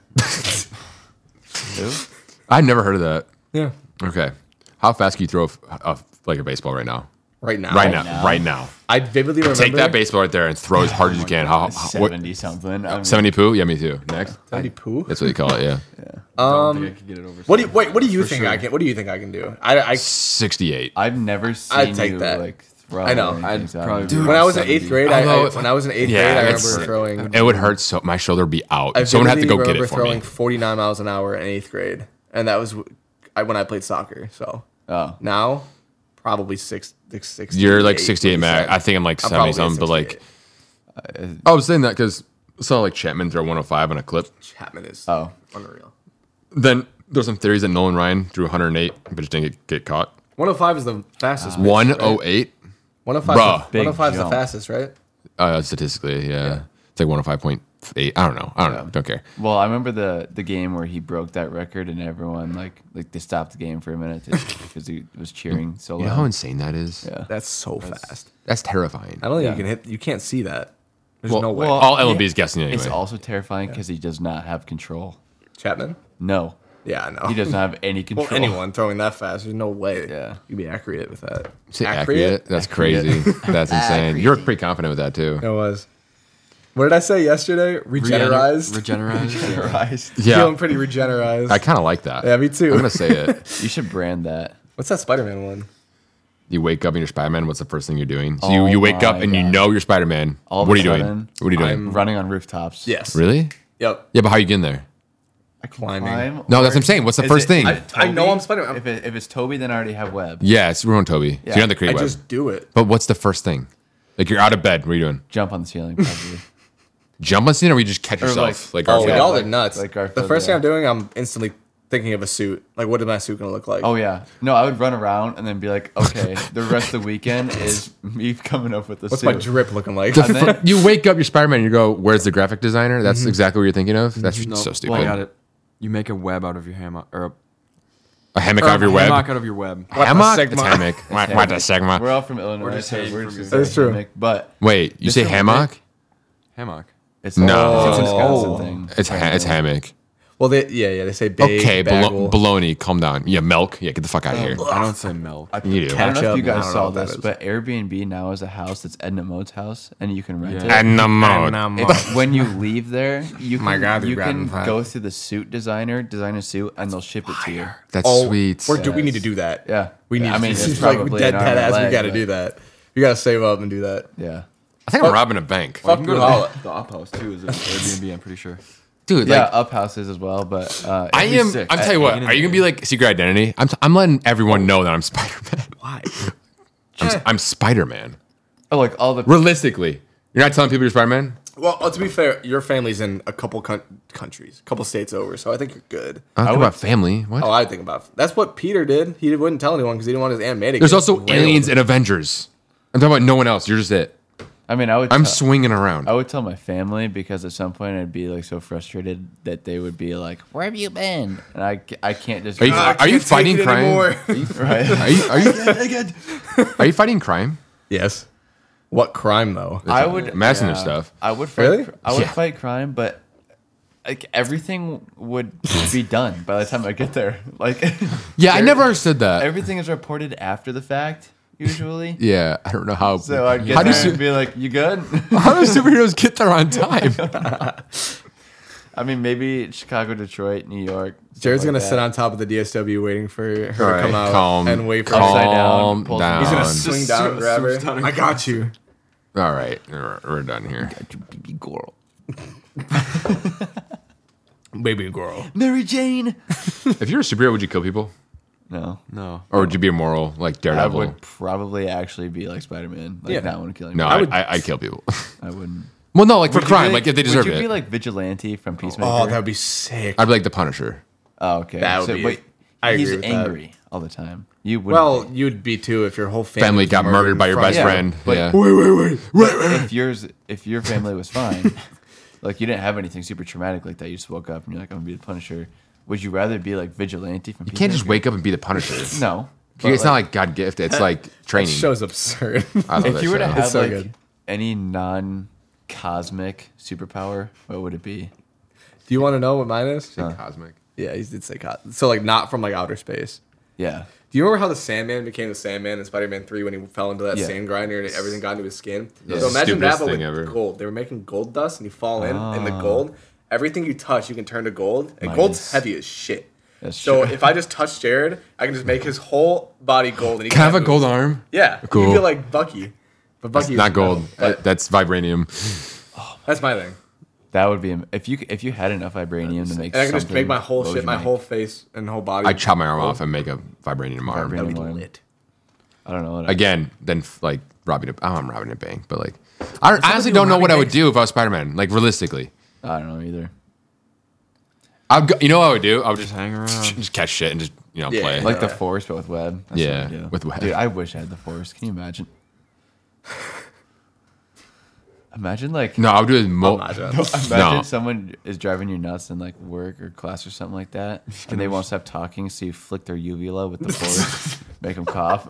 Who? I've never heard of that. Yeah. Okay. How fast can you throw like a baseball right now? Right now. Right now. I vividly remember. Take that baseball right there and throw as hard as you can. How what, 70 something. I mean, 70 poo? Yeah, me too. Next. 70 poo. That's what you call it, yeah. I don't think I could get it over. What do you wait? What do you For think sure. I can? What do you think I can do? I 68. I've never seen I'd take you that. like throw. I know. anything I'd so I probably don't know. do when I was in 70. eighth grade, Although- when I was in eighth Yeah, grade, I it's- remember throwing. It would hurt so my shoulder would be out. I Someone had to go vividly get remember it for throwing me. 49 miles an hour in eighth grade, and that was when I played soccer. So Oh. now, probably 60. You're like 68 max. I think I'm like 70 something, but like I was saying that because I saw like Chapman throw 105 on a clip. Chapman is Oh. unreal. Then there's some theories that Nolan Ryan threw 108, but just didn't get caught. 105 is the fastest. pitch, 108? Right? 105. Bruh. Big 105 is the jump. fastest, right? Statistically, yeah. It's like 105.8. I don't know. Don't care. Well, I remember the game where he broke that record and everyone like they stopped the game for a minute because he was cheering so You know how loud. insane that is? Yeah. That's so fast. That's terrifying. I don't think Yeah. you can hit. You can't see that. There's Well, no way. well, all MLB is guessing It's anyway. also terrifying because he does not have control. Chapman. No, Yeah, I know. he doesn't have any control. Well, anyone throwing that fast, there's no way. Yeah. you'd be accurate with that. Say accurate? That's crazy. That's insane. You're pretty confident with that too. It was. What did I say yesterday? Regenerized. Regenerized. Yeah. Feeling pretty regenerized. I kind of like that. Yeah, me too. I'm gonna say it. You should brand that. What's that Spider-Man one? You wake up and you're Spider-Man. What's the first thing you're doing? So Oh you wake up my and you God. know you're Spider-Man. All of What are a you doing? sudden, What are you doing? Running on rooftops. Yes. Really? Yep. Yeah, but how you getting there? Climbing. Climb, No, or- that's what I'm saying. What's the Is first it- thing? I know I'm Spider-Man. If it's Toby, then I already have Web. Yeah, it's ruined Toby. So Yeah. you're on the create I web. just do it. But what's the first thing? Like you're out of bed. What are you doing? Jump on the ceiling, probably. Jump on scene or we just catch Or yourself? like- Like, Oh, Garfield? y'all are like- nuts. like Garfield, the first thing yeah. I'm doing, I'm instantly thinking of a suit. Like, what is my suit gonna look like? Oh yeah. No, I would run around and then be like, okay, the rest of the weekend is me coming up with the What's suit. my drip looking like? And then- You wake up, you're Spider-Man, and you go, "Where's the graphic designer?" That's exactly what you're thinking of. That's No, so I stupid. got it. You make a web out of your hammock, or A hammock a out of your hammock web. out of your web. What the Hammock? Sigma? It's hammock. What a Sigma? We're all from Illinois, We're just so hating we're from just your- That's true. hammock, but Wait, you say This is hammock? Hammock. it's No. it's a Wisconsin Oh. thing. It's hammock. Well, they say babe, Okay, bagel. baloney. Calm down. Yeah, milk. Yeah, get the fuck out of here. I don't say milk. You do. I don't know if Ketchup, you I guys don't know saw what that this, is. but Airbnb now is a house that's Edna Mode's house, and you can rent Yeah. it. And the mode. If, when you leave there, you can, My God, you you've can gotten fat. go through the suit design a suit, and they'll ship it to you. That's sweet. We need to do that. Yeah. We need. I mean, to, it's like probably dead an arm and ass. We leg, got to but- do that. You got to save up and do that. Yeah. I think I'm robbing a bank. Well, you can go to Holla. the Up House too. Is an Airbnb? I'm pretty sure. Dude, Yeah, like, up houses as well, but I it'd be am. sick. I'm telling you what. Are you gonna be like secret identity? I'm letting everyone know that I'm Spider-Man. Why? I'm Spider-Man. Oh, like all the Realistically, you're not telling people you're Spider-Man. Well, to be fair, your family's in a couple countries, a couple states over, so I think you're good. I don't I think would- about family. What? Oh, I think about that's what Peter did. He wouldn't tell anyone because he didn't want his Aunt May to There's get also railed. aliens and Avengers. I'm talking about no one else. You're just it. I mean, I would. I'm tell- swinging around. I would tell my family because at some point I'd be like so frustrated that they would be like, "Where have you been?" And I can't just. Are you, I are you can't take fighting it crime? anymore. right? Are you fighting crime? Yes. What crime though? I would. I'm asking their stuff. I would fight. Really? I would Yeah. fight crime, but like everything would be done by the time I get there. Like Yeah, I never understood that. everything is reported after the fact usually. Yeah, I don't know how. So I'd get how do there and be like, "You good?" how do superheroes get there on time? I mean, maybe Chicago, Detroit, New York. stuff Jared's like gonna that. sit on top of the DSW waiting for her All to right, come out calm, and wait for Upside down, calm pulls- down. He's gonna Just swing down and grab swoops down her. and I got you. All right, we're done here. Girl. Baby girl. Mary Jane. If you're a superhero, would you kill people? No. No. Or would you be a moral, like I Daredevil? would probably actually be like Spider-Man. Like, Yeah. not want to kill No, anyone. I'd kill people. I wouldn't. Well, no, like for Would you crime, be like if they deserve Would you it. be like Vigilante from Peacemaker? Oh, that would be sick. I'd be like the Punisher. Oh, okay. That would be- Wait, I he's agree with that. angry all the time. You would. Well, you'd be too if your whole Family got murdered by your best Yeah, friend. but- Yeah. if your family was fine, like you didn't have anything super traumatic like that, you just woke up and you're like, I'm gonna be the Punisher. Would you rather be like Vigilante from? You can't just wake up and be the Punisher. No. It's not like God gift. It's like That training. show's absurd. I love If that you were to show. have so like good. any non-cosmic superpower, what would it be? Do you want to know what mine is? Cosmic. Yeah, he did say so like not from like outer space. Yeah. Do you remember how the Sandman became the Sandman in Spider-Man 3 when he fell into that Yeah. sand grinder and everything got into his skin? Yeah. So imagine that, Stupidest but with thing ever. gold. They were making gold dust and you fall in the gold. Everything you touch, you can turn to gold. And Nice. gold's heavy as shit. That's So true. if I just touch Jared, I can just make his whole body gold. And he Can I have a can't gold move. arm? Yeah. Cool. You feel like Bucky. But Bucky Not is gold. metal, but That's vibranium. that's my thing. That would be if you had enough vibranium to make. And I can just something, make my whole what would shit, you my make? whole face and whole body. I'd chop my arm off and make a vibranium arm. Vibranium. That'd be arm. lit. I don't know. What Again, then like robbing a. Oh, I'm robbing a bank, but like, I honestly don't know what I would do if I was Spider-Man. Like realistically, I don't know either. I'd go, you know what I would do? I would Just just hang around. just catch shit and just Yeah. play. Like the Yeah. Force, but with web. That's Yeah, what I do. with web. Dude, I wish I had the Force. Can you imagine? Imagine like no, I would do it. Imagine. imagine No. someone is driving you nuts in like work or class or something like that, and they won't stop talking, so you flick their uvula with the Force, make them cough.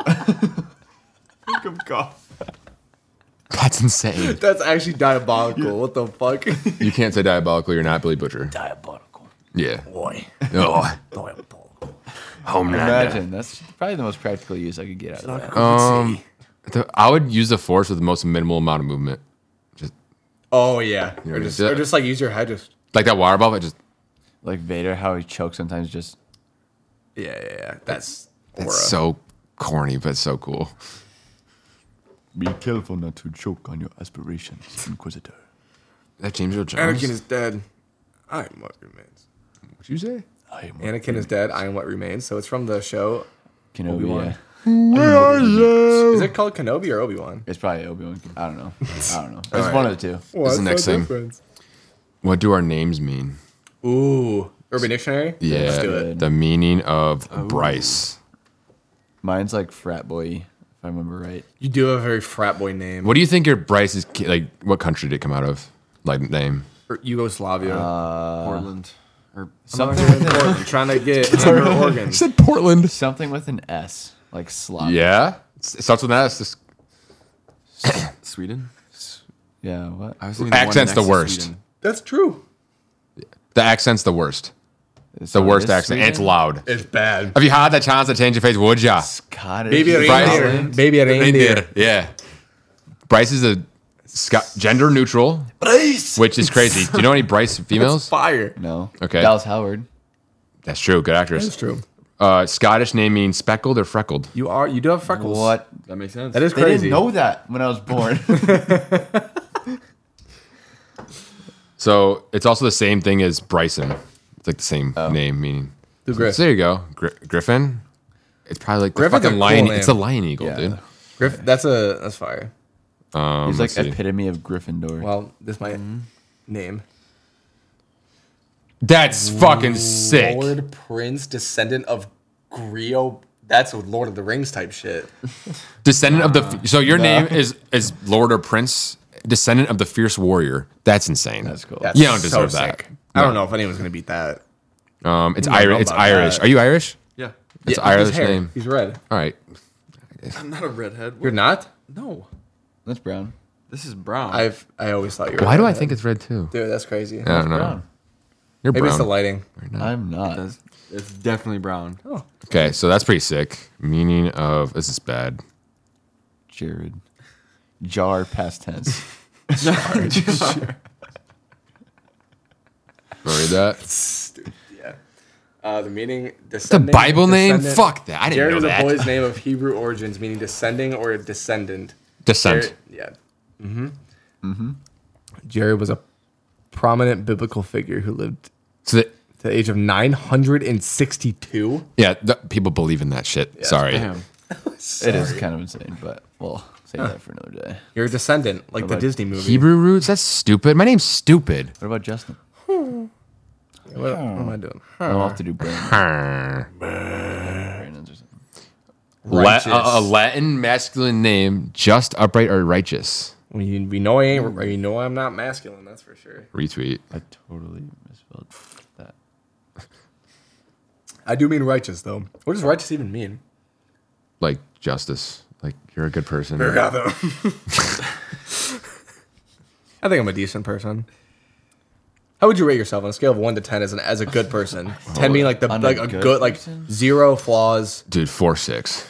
Make him cough. That's insane. That's actually diabolical. What the fuck? You can't say diabolical. You're not Billy Butcher. Diabolical. Yeah. Boy. Oh, Diabolical. Homelander. That's probably the most practical use I could get out of that. I would use the force with the most minimal amount of movement. Just Oh yeah. You Or know, just, that- or just like use your head. Just like that water ball. I just Like Vader, how he chokes sometimes. Just yeah. That's it's so corny, but so cool. be careful not to choke on your aspirations, Inquisitor. That James Earl Jones. Anakin is dead. I am what remains. What'd you say? I am Anakin is dead. I am what remains. So it's from the show. Kenobi. Obi-Wan. Yeah. Where are you? Is it called Kenobi or Obi Wan? It's probably Obi-Wan. I don't know. It's one of the two. What's the next thing? What do our names mean? Ooh, Urban Dictionary. Yeah, Let's do it. the meaning of Bryce. Mine's like frat boy, if I remember right. You do have a very frat boy name. What do you think your Bryce is like? What country did it come out of? Like name? Or Yugoslavia. Portland. Or Something Portland, trying to get your organs. said Portland. something with an S, like Slav. Yeah, it starts with an S. Just Sweden. Yeah. What? I was thinking one Accent's next the to worst. Sweden. That's true. the accent's the worst. It's The not worst this accent. And it's Sweden? loud. It's bad. If you had that chance to change your face, would ya? Scottish. Baby Bryce. reindeer. Baby reindeer. Yeah. Bryce is a gender neutral, Bryce. which is crazy. Do you know any Bryce females? Fire. No. Okay. Dallas Howard. That's true. Good actress. That's true. Scottish name means speckled or freckled. You do have freckles. What? That makes sense. That is They crazy. didn't know that when I was born. So it's also the same thing as Bryson. It's like the same name meaning. The Griff. So there you go. Griffin. It's probably like the Griffin's a fucking cool lion. name. It's a lion eagle, Yeah. dude. Griff. That's fire. He's like let's see. epitome of Gryffindor. Well, this is my name. That's fucking sick. Lord Prince, descendant of Grio. That's a Lord of the Rings type shit. Descendant of the. So your name is Lord or Prince, descendant of the fierce warrior. That's insane. That's cool. That's You don't so deserve that. sick. I don't know if anyone's gonna beat that. It's I don't know Irish. It's about Irish. that. Are you Irish? Yeah. It's Yeah, Irish his hair. name. He's red. All right. I'm not a redhead. You're not? No. That's brown. This is brown. I always thought you were. Why do I redhead. think it's red too? Dude, that's crazy. I don't know. Brown. You're Maybe it's the brown. lighting. I'm not. It's definitely brown. Oh, Okay, so that's pretty sick. Meaning of this is bad. Jared. Jar past tense. Read that. yeah. The meaning The descending. Bible name? descendant- Fuck that. I didn't Jared know is a that. boy's name of Hebrew origins, meaning descending or a descendant. Descent. Jared, yeah. Jared was a prominent biblical figure who lived So that, To the age of 962. yeah, people believe in that shit. Sorry. Damn. It is kind of insane, but we'll save that for another day. You're a descendant, like the about Disney movie. Hebrew roots? That's stupid. My name's stupid. What about Justin? What am I doing? I'll have to do Brandon. Brandon's or something. Righteous. A Latin masculine name, just, upright, or righteous. We know I ain't. We know I'm not masculine. That's for sure. Retweet. I totally misspelled that. I do mean righteous though. What does righteous even mean? Like justice. Like you're a good person. I think I'm a decent person. How would you rate yourself on a scale of 1 to 10 as a good person? 10 being like On a a good good like person? 0 flaws. Dude, 4.6.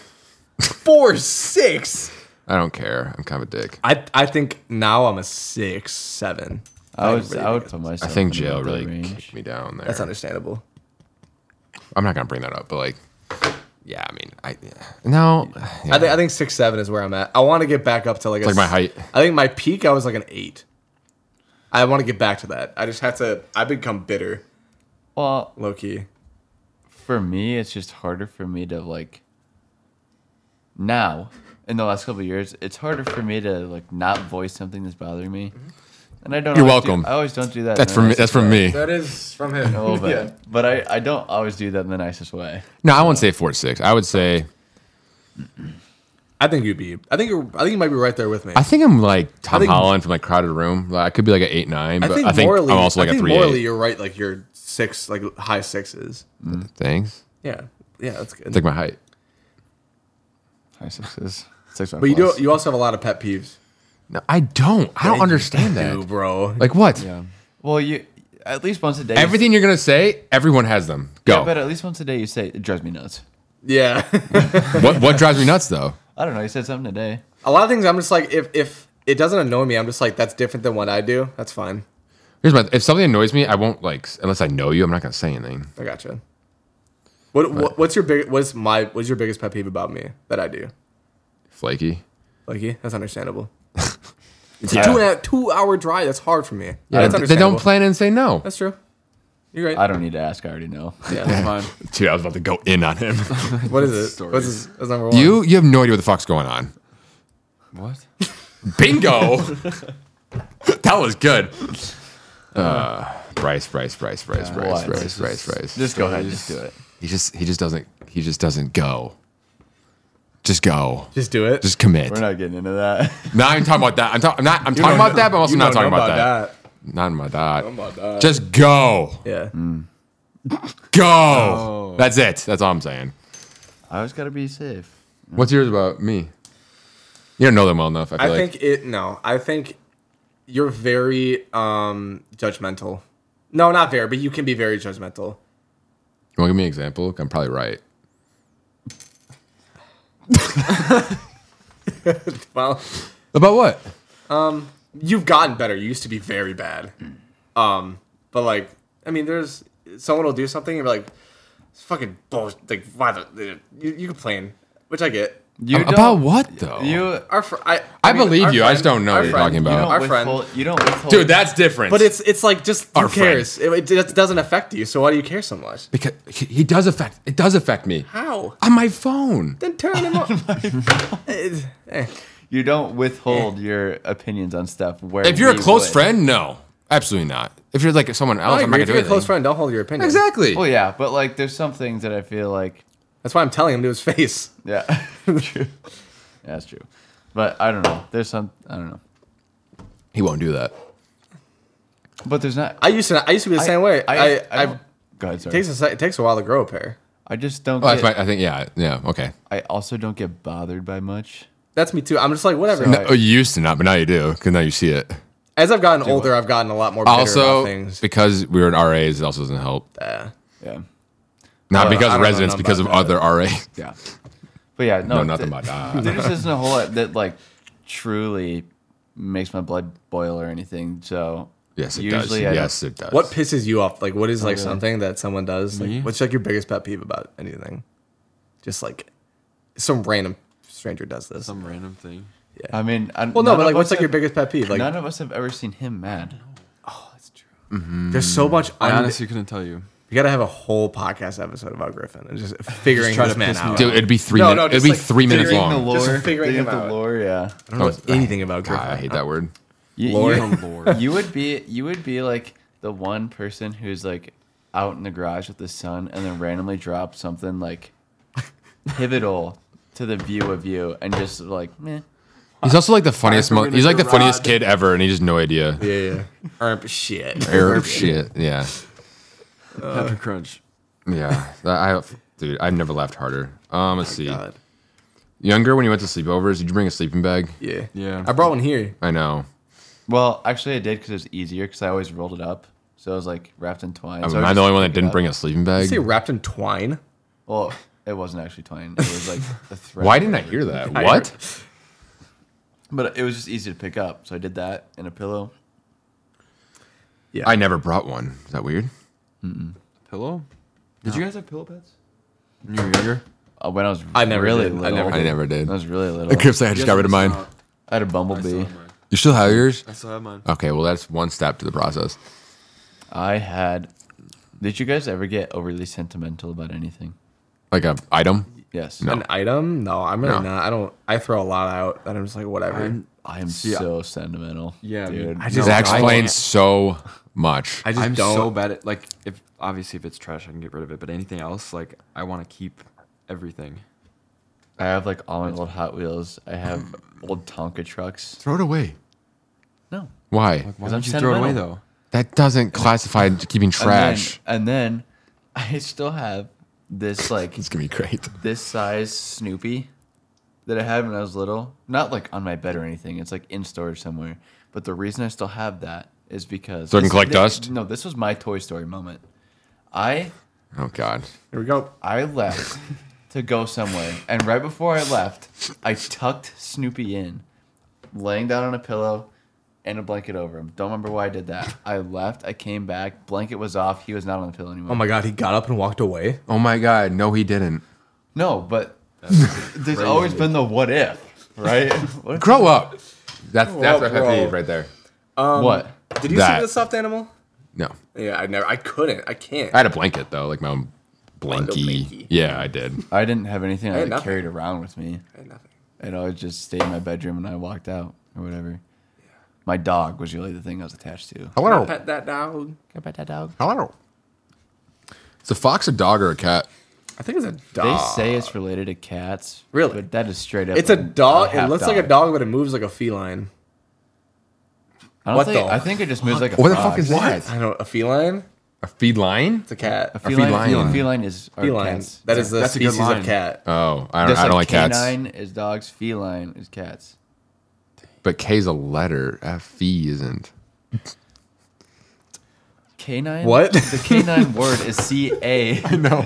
4.6. I don't care. I'm kind of a dick. I think now I'm a 6.7. I would put I myself. think in jail that really range. kicked me down there. That's understandable. I'm not gonna bring that up, but like, yeah. I mean, no. Yeah. I think 6.7 is where I'm at. I want to get back up to like It's like my height. I think my peak I was like an 8. I want to get back to that. I just have to. I become bitter, Well, low key. for me, it's just harder for me to like. Now, in the last couple of years, it's harder for me to like not voice something that's bothering me, and I don't. You're always welcome. I always don't do that. That's in from the me. That's nicest from way. me. That is from him. A little bit, but I don't always do that in the nicest way. No, I wouldn't say 4.6. I would say I think you'd be. I think you might be right there with me. I think I'm like Tom think- Holland from like Crowded Room. Like, I could be like an 8.9, but I think morally, I'm also like I a think 3.8. morally, you're right. Like you're 6, like high 6s. Thanks. Yeah, that's good. It's like my height. High sixes. 6 But you also have a lot of pet peeves. No, I don't. I don't understand that. Dude, bro. Like what? Yeah. Well, you at least once a day. Everything you're gonna say, everyone has them. Go. Yeah, but at least once a day you say it drives me nuts. Yeah. What drives me nuts though? I don't know. You said something today. A lot of things I'm just like, if it doesn't annoy me, I'm just like, that's different than what I do. That's fine. If something annoys me, I won't like unless I know you. I'm not gonna say anything. I gotcha. What's your biggest pet peeve about me that I do? Flaky. Like, that's understandable. It's Yeah. a 2-hour drive. That's hard for me. Yeah, that's they understandable. don't plan and say no. That's true. You're right. I don't need to ask. I already know. Yeah. That's fine. Dude, I was about to go in on him. What is it? Stories. What's number 1? You have no idea what the fuck's going on. What? Bingo. That was good. Bryce. Just go ahead. Just do it. He just doesn't go. Just go. Just do it. Just commit. We're not getting into that. No, I'm talking about that. I'm talking about that, but I'm also not talking about that. Not about that. About that. Just go. Yeah. Go. Oh. That's it. That's all I'm saying. I always got to be safe. What's yours about me? You don't know them well enough. I feel I think you're very judgmental. No, not very, but you can be very judgmental. You want to give me an example? I'm probably right. Well, About what? you've gotten better. You used to be very bad. But like, I mean, there's someone will do something and be like, it's fucking bullshit. Like, why you complain, which I get. You About don't- what though? You I believe you. I just don't know what you're talking you about. don't Our friend. withhold. You don't withhold. Dude, that's different. But it's like just who Our friend. cares? It doesn't affect you. So why do you care so much? because he does affect. It does affect me How? on my phone. Then turn him off. You don't withhold your opinions on stuff. Where If you're a we close would. friend, no, absolutely not. If you're like someone else, I I'm not agree. gonna If do you're a anything. close friend, don't hold your opinion. Exactly. Well, yeah, but like, there's some things that I feel like, That's why I'm telling him to his face. yeah, true. Yeah, that's true. But I don't know. There's some. I don't know. He won't do that. But there's not. I used to be the same way. I I go ahead. it Sorry. takes a while to grow a pair. I just don't. Oh, that's get, my, I think yeah. Okay. I also don't get bothered by much. That's me too. I'm just like whatever. So- You used to not, but now you do because now you see it. As I've gotten older, I've gotten a lot more bitter Also, about things. because we were in RAs, it also doesn't help. Yeah. Not I because don't of know residents, nothing because of about other RAs. Yeah. But yeah, no, No, nothing about that. There just isn't a whole lot that like truly makes my blood boil or anything. So Yes, it usually does. I Yes, it does. What pisses you off? Like, what is like Okay. something that someone does? Like, Me? what's like your biggest pet peeve about anything? Just like some random stranger does this. Some random thing. I mean, Well, no, but like, what's like your biggest pet peeve? Like, None of us have ever seen him mad. oh, that's true. There's so much. I honestly couldn't tell you. You gotta have a whole podcast episode about Griffin and just figuring try this to man piss me out. off. Dude, it'd be 3 No, minutes. no, It'd just be like 3 minutes Figuring long. the lore. Just figuring Digging him the out. lore, yeah. I don't know anything about Griffin. God, I hate that word. You, Lore. you, you would be like the one person who's like out in the garage with the sun and then randomly drop something like pivotal to the view of you and just like meh. He's also like the funniest. We're in He's a like the funniest garage. kid ever, and he just no idea. Yeah. Shit. Arab shit. Yeah. Pepper Crunch. Yeah. Dude, I've never laughed harder. Let's see. God. Younger, when you went to sleepovers, did you bring a sleeping bag? Yeah. Yeah. I brought one here. I know. Well, actually, I did because it was easier because I always rolled it up, so it was like wrapped in twine. So Am I I just the only one that picked it didn't up. bring a sleeping Did you bag? say wrapped in twine? Well, it wasn't actually twine. It was like a thread. Why didn't I hear that? I What? heard- But it was just easy to pick up, so I did that in a pillow. Yeah. I never brought one. Is that weird? Pillow? Did you guys have pillow beds? When you were younger? When I was I never really did. I little. never I never did. I was really little. Because I just got rid of mine. I had a I bumblebee. still have mine. You still have yours? I still have mine. Okay, well that's one step to the process. I had. Did you guys ever get overly sentimental about anything? Like a item. Yes. No. An item? No, I'm really No. not. I throw a lot out that I'm just like, whatever. I am See, so sentimental. Yeah, dude. I just That don't- explains so much. I just I'm don't. so bad at like if obviously if it's trash I can get rid of it, but anything else like I want to keep everything. I have like all my old Hot Wheels. I have old Tonka trucks. Throw it away. No. Why? Why I'm don't you throw it away sentimental. though? That doesn't classify keeping trash. And then I still have this like It's gonna be great. this size Snoopy that I had when I was little. Not like on my bed or anything. It's like in storage somewhere. But the reason I still have that is because So it can collect dust? No, this was my Toy Story moment. I Oh God. Here we go. left to go somewhere, and right before I left, I tucked Snoopy in, laying down on a pillow and a blanket over him. Don't remember why I did that. I left. I came back. Blanket was off. He was not on the pillow anymore. Oh my God, he got up and walked away. Oh my God. No, he didn't. No, but there's always been the what if, right? What if- Grow up. That's up, a pet bro. peeve right there. what? Did you That. see the stuffed animal? No. Yeah, I couldn't. I can't. I had a blanket though, like my own blankie. blankie. Yeah, I did. I didn't have anything I had like, nothing. carried around with me. I had nothing. It always just stayed in my bedroom and I walked out or whatever. My dog was really the thing I was attached to. Can I Hello. pet that dog? Can I pet that dog? Hello. It's a fox, a dog, or a cat. I think it's a They dog. say it's related to cats. Really? But that is straight up. It's a dog. It half looks like a dog, but it moves like a feline. I don't What think, the I think it just moves like a What the frog. fuck is that? I don't know. A feline? A feline? It's a cat. A feline. feline. Feline is are Feline. cats. That is the That's a good species of line. cat. Oh, I Just don't like cats. Canine is dogs. Feline is cats. But K's a letter. F-E isn't. Canine. What? The canine word is C-A. No.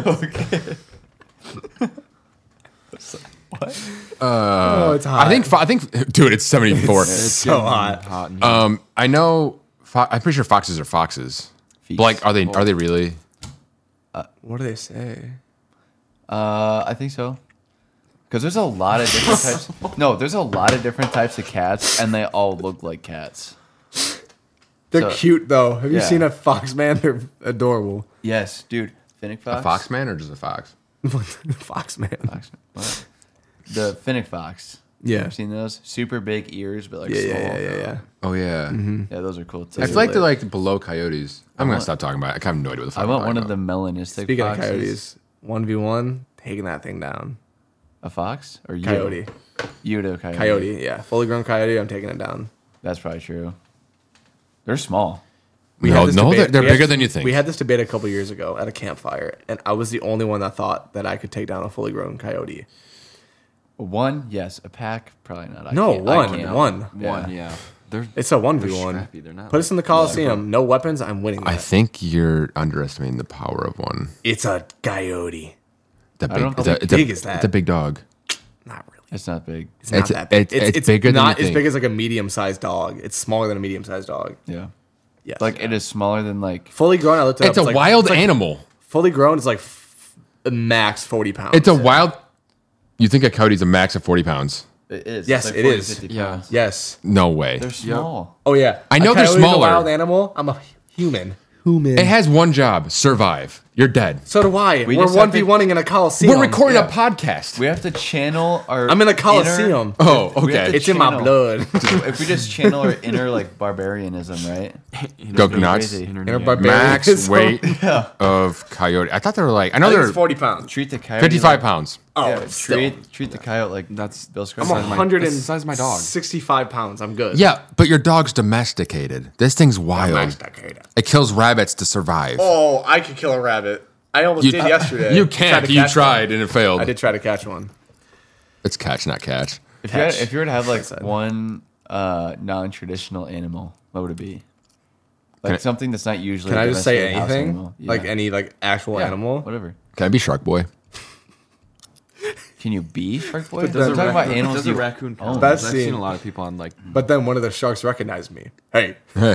Oh, it's hot. I think, dude, it's 74. It's so getting hot. hot in here. I know. I'm pretty sure foxes are foxes. Feet. But like, are they really? What do they say? I think so. Because there's a lot of different types. No, there's a lot of different types of cats, and they all look like cats. They're So- cute though. Have you yeah. seen a fox man? They're adorable. Yes, dude. Finnick fox. A fox man or just a fox? Fox man. Fox. What? The Finnick fox. Yeah. I've seen those. Super big ears, but like Yeah, small. yeah. Oh yeah. Yeah, those are cool too. I feel like they're like below coyotes. I'm gonna stop talking about it. I have no idea what the fuck. I I'm want talking one of the about. melanistic Speaking foxes. of coyotes, 1v1, taking that thing down. A fox or you? Coyote. You to a coyote. Coyote, yeah. Fully grown coyote, I'm taking it down. That's probably true. They're small. We No, had this no, debate- they're we had- bigger than you think. We had this debate a couple years ago at a campfire, and I was the only one that thought that I could take down a fully grown coyote. One, yes. A pack, probably not. I No, can't- I one, can't. one. One, yeah. They're It's a 1v1. they're scrappy, they're not Put us in the Coliseum, no weapons, I'm winning I that. think you're underestimating the power of one. It's a coyote. That I don't big. know It's how a, big is that? It's a big dog. Not really. It's not big. It's not It's- that big. it's bigger than not you as think. big as like a medium-sized dog. It's smaller than a medium-sized dog. Yeah. Yes. Like it is smaller than like. fully grown, I looked it It's up. a like- wild it's like animal. Fully grown is like max 40 pounds. It's a wild. You think a coyote's a max of 40 pounds? It is. Yes, it's it 40, is. 50 Yeah. pounds. Yes. No way. They're small. Oh yeah. I know A they're coyote's smaller. A wild animal. I'm a Human. It has one job: survive. You're dead. So do I. We We're just have 1v1ing in a coliseum. We're recording yeah. a podcast. We have to channel our. I'm in a inner- coliseum. Oh, We have okay. to It's in my channel- blood. If we just channel our inner like barbarianism, right? Go Crazy. nuts. Inner barbarian. Max weight of coyote. I thought they were like. I know I think they're it's 40 pounds. Treat the coyote. 55 like, pounds. Oh, Yeah, still. treat the coyote like That's Bill I'm Skarsgård. That's the size of my dog. 165 pounds. I'm good. Yeah, but your dog's domesticated. This thing's wild. Domesticated. It kills rabbits to survive. Oh, I could kill a rabbit. I almost You- did yesterday. You Tried can't. to You catch tried and it failed. one. I did try to catch one. It's catch, not catch. If you were to have like said. one non-traditional animal, what would it be? Can Like I- something that's not usually. Can a I just say domesticated house anything? animal. Like Yeah. any like actual Yeah, animal? whatever. Can I be Shark Boy? Can you be Shark Boy? But I'm does a talking about raccoon, animals. does a you raccoon count? own. That's I've the- seen a lot of people on like. But then one of the sharks recognized me. Hey.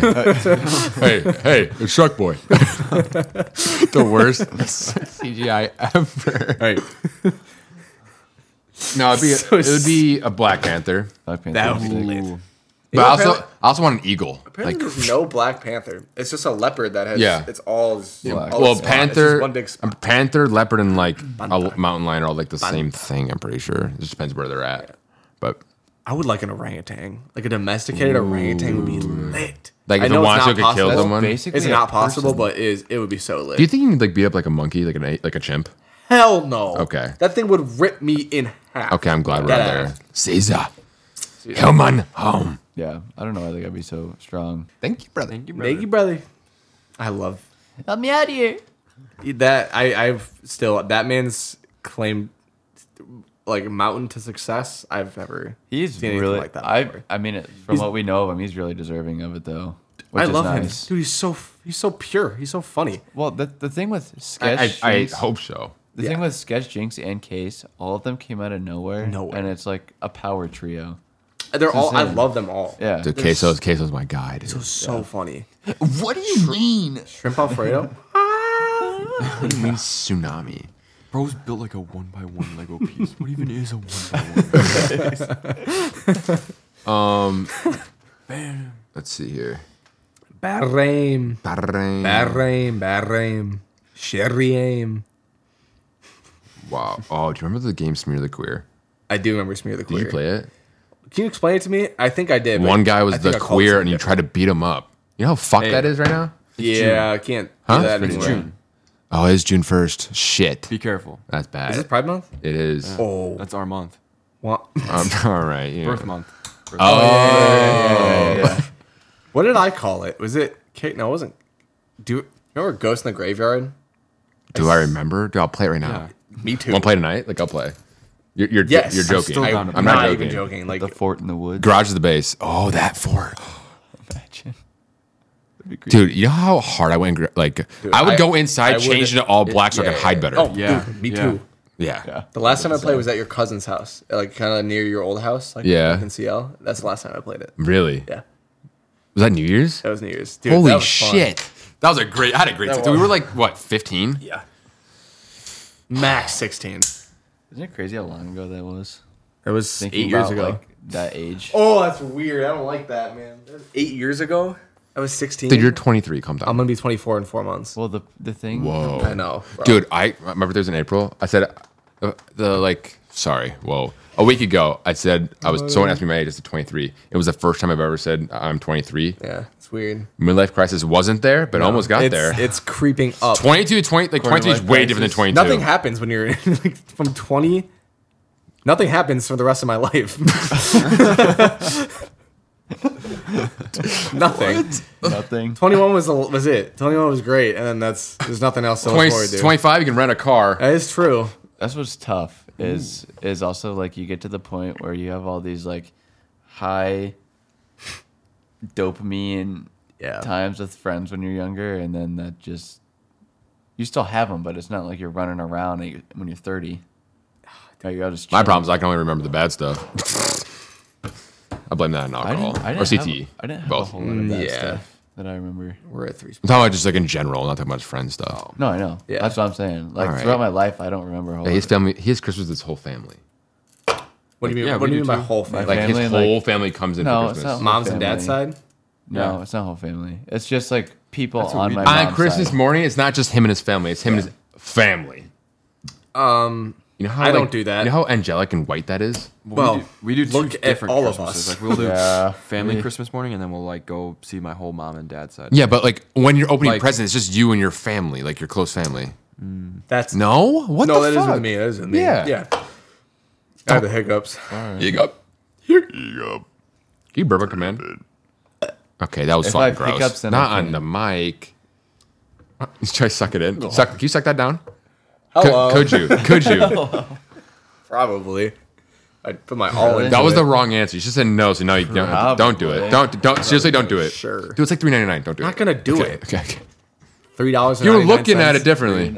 Hey, it's Shark Boy. The worst CGI ever. Hey. No, it'd be So it would be a Black Panther. Black Panther That is would be sick. lit. But I also want an eagle. Apparently Like, there's no Black Panther. It's just a leopard that has. Yeah. It's all. Black. all well, spot. It's just panther, one big spot. panther, leopard, and like a Panther. mountain lion are all like the same thing. I'm pretty sure. It just depends where they're at. But I would like an orangutan. Like a domesticated orangutan would be lit. Like I if know it it's wants not to, it could kill possible. someone. Basically, It's a not possible, person. but it would be so lit. Do you think you can like beat up like a monkey, like a chimp? Hell no. Okay. That thing would rip me in half. Okay, I'm glad we're Dead there. ass. Caesar, human home. Yeah, I don't know why they gotta be so strong. Thank you, brother. Thank you, Thank you, brother. I love Let me out of here. that. I've still that man's claim like mountain to success. I've never He's seen anything really like that. I before. I mean, from what we know of him, he's really deserving of it though. Which I is love nice. him, dude. He's so pure. He's so funny. Well, the thing with Sketch, I Jinx, hope so. the yeah. thing with Sketch, Jinx, and Case, all of them came out of nowhere. Nowhere. And it's like a power trio. They're all. I insane. love them all. Yeah. Dude, Queso's my guy, dude. So funny. What do you mean? Shrimp Alfredo. What do you mean tsunami? Bro's built like a 1x1 Lego piece. What even is a 1x1? Let's see here. Bahrain. Bahrain. Bahrain. Sherry aim. Wow. Oh, do you remember the game Smear the Queer? I do remember Smear the Did Queer. you play it? Can you explain it to me? I think I did. but One guy I was think the I called it queer, something and you different. tried to beat him up. You know how fucked Hey. that is right now? Yeah, I can't Huh? do that It's anymore. June. Oh, it is June 1st. Shit. Be careful. That's bad. Is this Pride Month? It is. Oh, That's our month. what? All right. Yeah. Birth month. Oh. What did I call it? Was it? No, it wasn't. Do you remember Ghost in the Graveyard? Do I remember? Dude, I'll play it right now. Yeah. Me too. Want to play tonight? Like, I'll play. You're Yes, you're I'm joking. still down to I'm play. not not joking. even joking. Like The fort in the woods. Garage is the base. Oh, that fort. Imagine. That'd be creepy. Dude, you know how hard I went? Like, I would go inside, change it to all black so I could hide better. Oh, Yeah, dude, me yeah. too. yeah. Yeah. The last time I played was at your cousin's house, like kind of near your old house, like Yeah. in CL. That's the last time I played it. Really? Yeah, Was that New Year's? that was New Year's. Dude, Holy that was fun. shit. That was a great. I had a great That time. We was. were like what, 15? Yeah, max 16. Isn't it crazy how long ago that was? It was Thinking 8 years about, ago. like, that age. Oh, that's weird. I don't like that, man. That was 8 years ago. I was 16. Dude, you're 23. Calm down. I'm gonna be 24 in 4 months. Well, the thing. Whoa. I know, bro. Dude, my birthday was in April. I said, a week ago, I said, someone asked me my age, I said 23. It was the first time I've ever said I'm 23. Yeah, it's weird. Midlife crisis wasn't there, but almost got there. It's creeping up. 22 is way different than 22. Nothing happens when you're like, from 20. Nothing happens for the rest of my life. Nothing. Nothing. 21 was it. 21 was great, and then there's nothing else to look forward to. 25, you can rent a car. That is true. That's what's tough is also like you get to the point where you have all these like high dopamine Yeah. times with friends when you're younger, and then that just you still have them, but it's not like you're running around when you're 30. Like, you're just My chilling. problem is I can only remember the bad stuff. I blame that on alcohol I or didn't CTE. Have, I didn't have Both. a whole lot of bad Yeah. stuff that I remember. We're at 3. I'm talking about just like in general, not talking about friend stuff. No, I know. Yeah. That's what I'm saying. Like All right. throughout my life, I don't remember a whole Yeah, his lot. family, his Christmas, his whole family. What do you mean? Yeah, what do we you do mean by too. whole family? Like his Family, whole like- family comes in No, for it's Christmas. not- Mom's and dad's family. side? No, Yeah. it's not whole family. It's just like people what on we my do. mom's On Christmas side. morning, it's not just him and his family; it's him and his family. You know how I don't do that. You know how angelic and white that is. Well, we do two look at different all of Christmases. us. Like we'll do Yeah. family Christmas morning, and then we'll like go see my whole mom and dad side. Yeah, but like when you're opening Like- presents, it's just you and your family, like your close family. That's No, what no, the that is fuck? with me. That is with me. Yeah. yeah. I have the hiccups. Here you go. Here you go. Can you burp on command? Okay, that was If I fucking have gross. hiccups, then Not I on can. the mic. Let's try to suck it in. Suck. Can you suck that down? Hello. Could you? Could you? Probably. I'd put my all in. That was the wrong answer. You should say no. So now you don't do it. Probably. Don't seriously don't do it. Sure. Do it's like $3.99. Don't do it. Not gonna do Okay, it. Okay. $3. You were looking at it differently.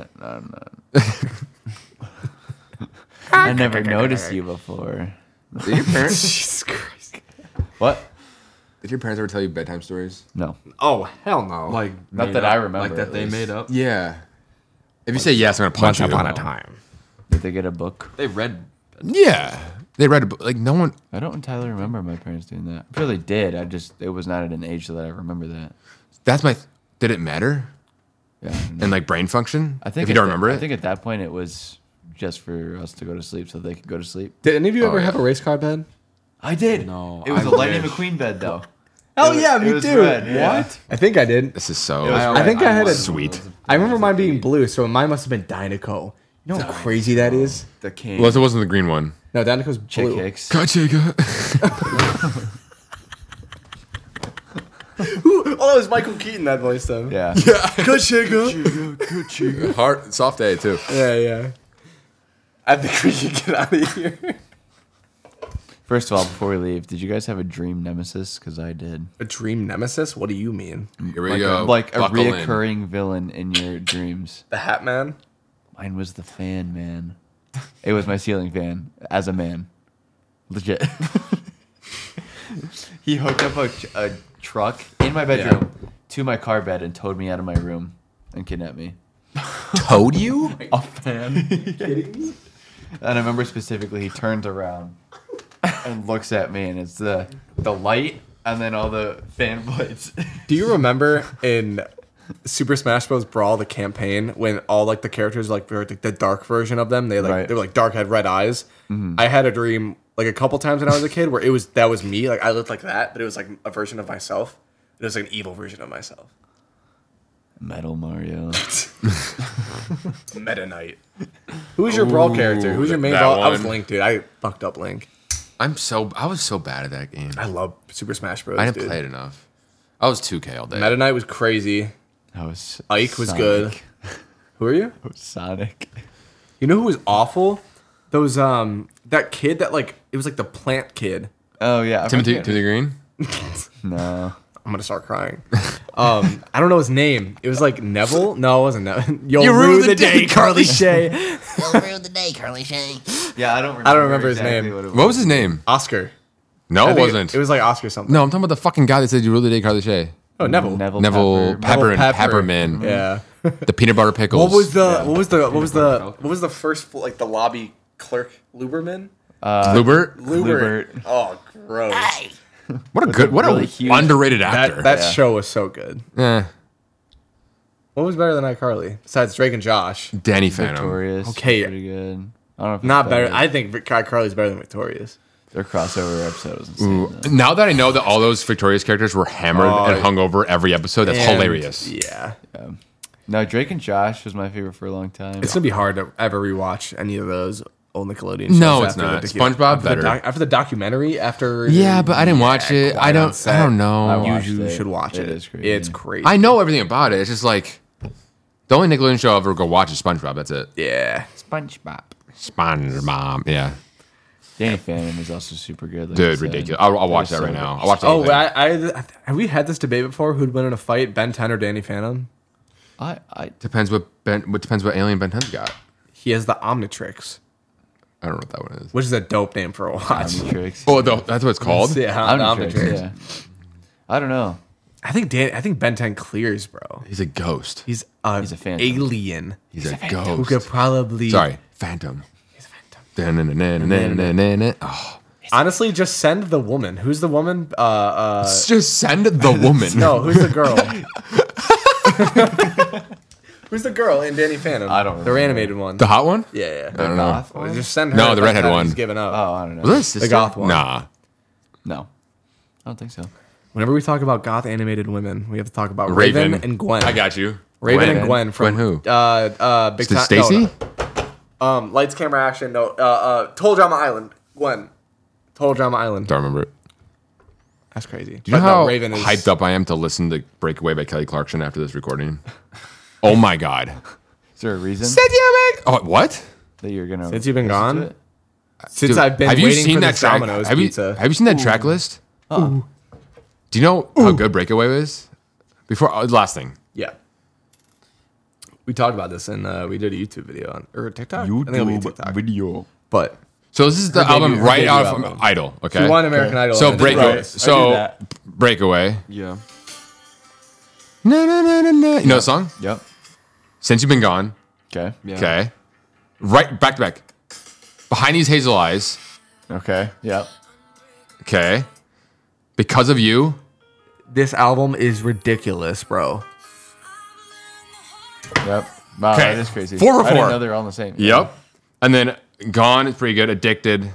I never noticed you before. Did your parents? Jesus Christ. What? Did your parents ever tell you bedtime stories? No. Oh hell no. Like Not made that up, I remember, Like that at they least. made up. Yeah. If you say yes, I'm gonna punch you. time. Did they get a book? They read. Yeah. They read a book. Like no one. I don't entirely remember my parents doing that. I'm sure they did. It was not at an age that I remember that. That's my. Did it matter? Yeah. I don't know. And like brain function? I think if you at don't that- remember I it. think at that point it was just for us to go to sleep so they could go to sleep. Did any of you ever yeah. have a race car bed? I did. No, It was I a Lightning wish. McQueen bed though. Hell It was- yeah, it me was too. red, yeah. What? I think I did. This is so. It was I think I had a Sweet. I remember mine being blue, so mine must have been Dynaco. You know how crazy that is? The king. Unless it wasn't the green one. No, Dynaco's Chick blue. Hicks. Gotcha. Oh, it was Michael Keaton that voiced him. Yeah. Good shaker. Hard, soft day too. Yeah. I think we should get out of here. First of all, before we leave, did you guys have a dream nemesis? Because I did. A dream nemesis? What do you mean? Here we Like go. like a Buckle in. reoccurring villain in your dreams. The Hat Man? Mine was the fan man. It was my ceiling fan as a man. Legit. He hooked up a truck in my bedroom to my car bed and towed me out of my room and kidnapped me. Towed you? A fan. And I remember specifically he turns around and looks at me and it's the light and then all the fan blades. Do you remember in Super Smash Bros. Brawl, the campaign, when all like the characters like were like the dark version of them, they Right. they were like dark, had red eyes. I had a dream like a couple times when I was a kid where that was me, like I looked like that, but it was like a version of myself. It was like an evil version of myself. Metal Mario. Meta Knight. Who's your Brawl character? Who's your main that Brawl? I was one. Link, dude. I fucked up Link. I was so bad at that game. I love Super Smash Bros. I didn't dude. play it enough. I was 2K all day. Meta Knight was crazy. That was Ike was Sonic. good. Who are you? That was Sonic. You know who was awful? Those that kid that like it was like the plant kid. Oh yeah. I Timothy forget. Green? No. I'm gonna start crying. I don't know his name. It was like Neville. No, it wasn't Neville. You'll You rue ruined the the day, day, Carly Shay. Don't ruin the day, Curly Shay. Yeah, I don't remember. his name. What was his name? Oscar. No, I it think wasn't. It was like Oscar something. No, I'm talking about the fucking guy that said you really did Carly Shay. Oh, Neville. Neville Pepperman. Yeah. The peanut butter pickles. What was the first like the lobby clerk Luberman? Lubert? Lubert. Oh, gross. Hey, What a good, what really a huge- underrated actor. That Yeah. show was so good. Eh, What was better than iCarly besides Drake and Josh? Danny Phantom. Victorious. Okay. Pretty good. I don't know if it's Not better. I think iCarly's better than Victorious. Their crossover episode was insane. Ooh, though. now that I know that all those Victorious characters were hammered Oh, and hung over every episode, that's And- hilarious. Yeah. No, Drake and Josh was my favorite for a long time. It's gonna be hard to ever rewatch any of those old Nickelodeon shows. No, it's after not. the SpongeBob after better. after the documentary. After Yeah, but I didn't watch it. Quiet I on don't Set. know. watched You it. should watch it. It is crazy. It's crazy. I know everything about it. It's just like the only Nickelodeon show I'll ever go watch is SpongeBob. That's it. Yeah. SpongeBob. SpongeBob. Yeah. Danny Phantom is also super good. like I Dude, said. ridiculous. I'll watch They're that right so now. good. I'll watch the whole Oh, thing. have we had this debate before? Who'd win in a fight, Ben 10 or Danny Phantom? Depends what Alien Ben 10's got. He has the Omnitrix, I don't know what that one is. which is a dope name for a watch. Omnitrix. Oh, that's what it's called. Yeah, Omnitrix, Omnitrix. yeah. I don't know. I think Ben 10 clears, bro. He's a ghost. He's a phantom. alien He's a who ghost. could probably Sorry, Phantom. Oh, honestly just send the woman. Who's the woman? just send the woman. No, who's the girl? Who's the girl in Danny Phantom? I don't The remember. animated one. The hot one? Yeah. I don't know. Goth one? Just send her. No, the but redhead then one. He's giving up. Oh, I don't know. Was that his sister? goth one. Nah. No, I don't think so. Whenever we talk about goth animated women, we have to talk about Raven. Raven, and Gwen. I got you. Raven Gwen. and Gwen from Gwen who? Big Is it Time. Stacy? No. Lights, Camera, Action. No. Total Drama Island. Gwen. Total Drama Island. Don't remember it. That's crazy. Do you know But no, how Raven is hyped up I am to listen to Breakaway by Kelly Clarkson after this recording? Oh my god. Is there a reason Oh, what? that you're gonna? Since you've been listen gone? to it? Since Dude, I've been have you waiting seen for that this track? Domino's Have you seen that track list? Do you know how good Breakaway is? Before last thing. Yeah. We talked about this and we did a YouTube video on or TikTok. I think it'll be TikTok. video. But So this is the Her album debut- her right debut out album. of Idol. Okay. she won American Idol. So and Breakaway. then- So that. Breakaway. Yeah. Na, na, na, na, na. You know the song? Yep. Since You've Been Gone. Okay. Yeah. Okay. Right back to back. Behind These Hazel Eyes. Okay. Yep. Okay. Because of You. This album is ridiculous, bro. Yep. Wow, Okay. that is crazy. 4 for I didn't 4. know they're all the same. Yep. And then Gone is pretty good. Addicted.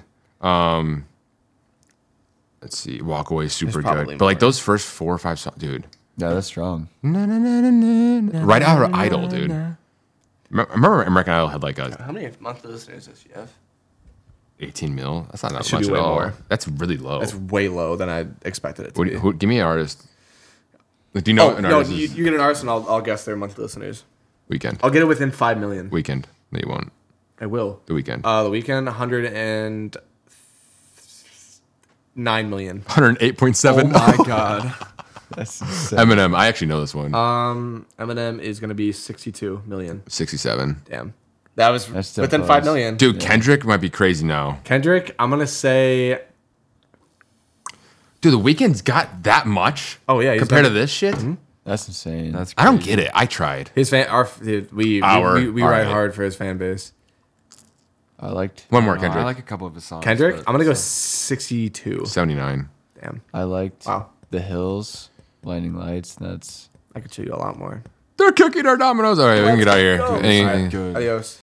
Let's see. Walk Away is super probably good. But like more. those first 4 or 5 songs, dude. Yeah, that's strong. Right out of Idol, dude. Remember American Idol had like a How many monthly listeners does she have? 18 mil? That's not that should much be at way all. more. That's really low. That's way low than I expected it to be. Give me an artist. Like, do you know Oh an no, artist? you get an artist and I'll guess their monthly listeners. Weekend. I'll get it within 5 million. Weekend. No, you won't. I will. The Weekend. The Weekend 109 million. 108.7. Oh my god. That's insane. Eminem. I actually know this one. Eminem is gonna be 62 million. 67. Damn. That was That's still within close. 5 million. Dude, Kendrick might be crazy now. Kendrick, I'm gonna say. Dude, The Weeknd's got that much. Oh, yeah, he's compared got- to this shit. That's insane. That's I don't crazy. get it. I tried. His fan, dude, we Our- ride alright. hard for his fan base. I liked. One more, No, Kendrick. I like a couple of his songs. Kendrick, but- I'm gonna go 62. 79. Damn, I liked. Wow. The Hills, Blinding Lights. That's. I could show you a lot more. They're cooking our dominoes. All right, we can get out of here. Go. Any- Alright, Good. Adios.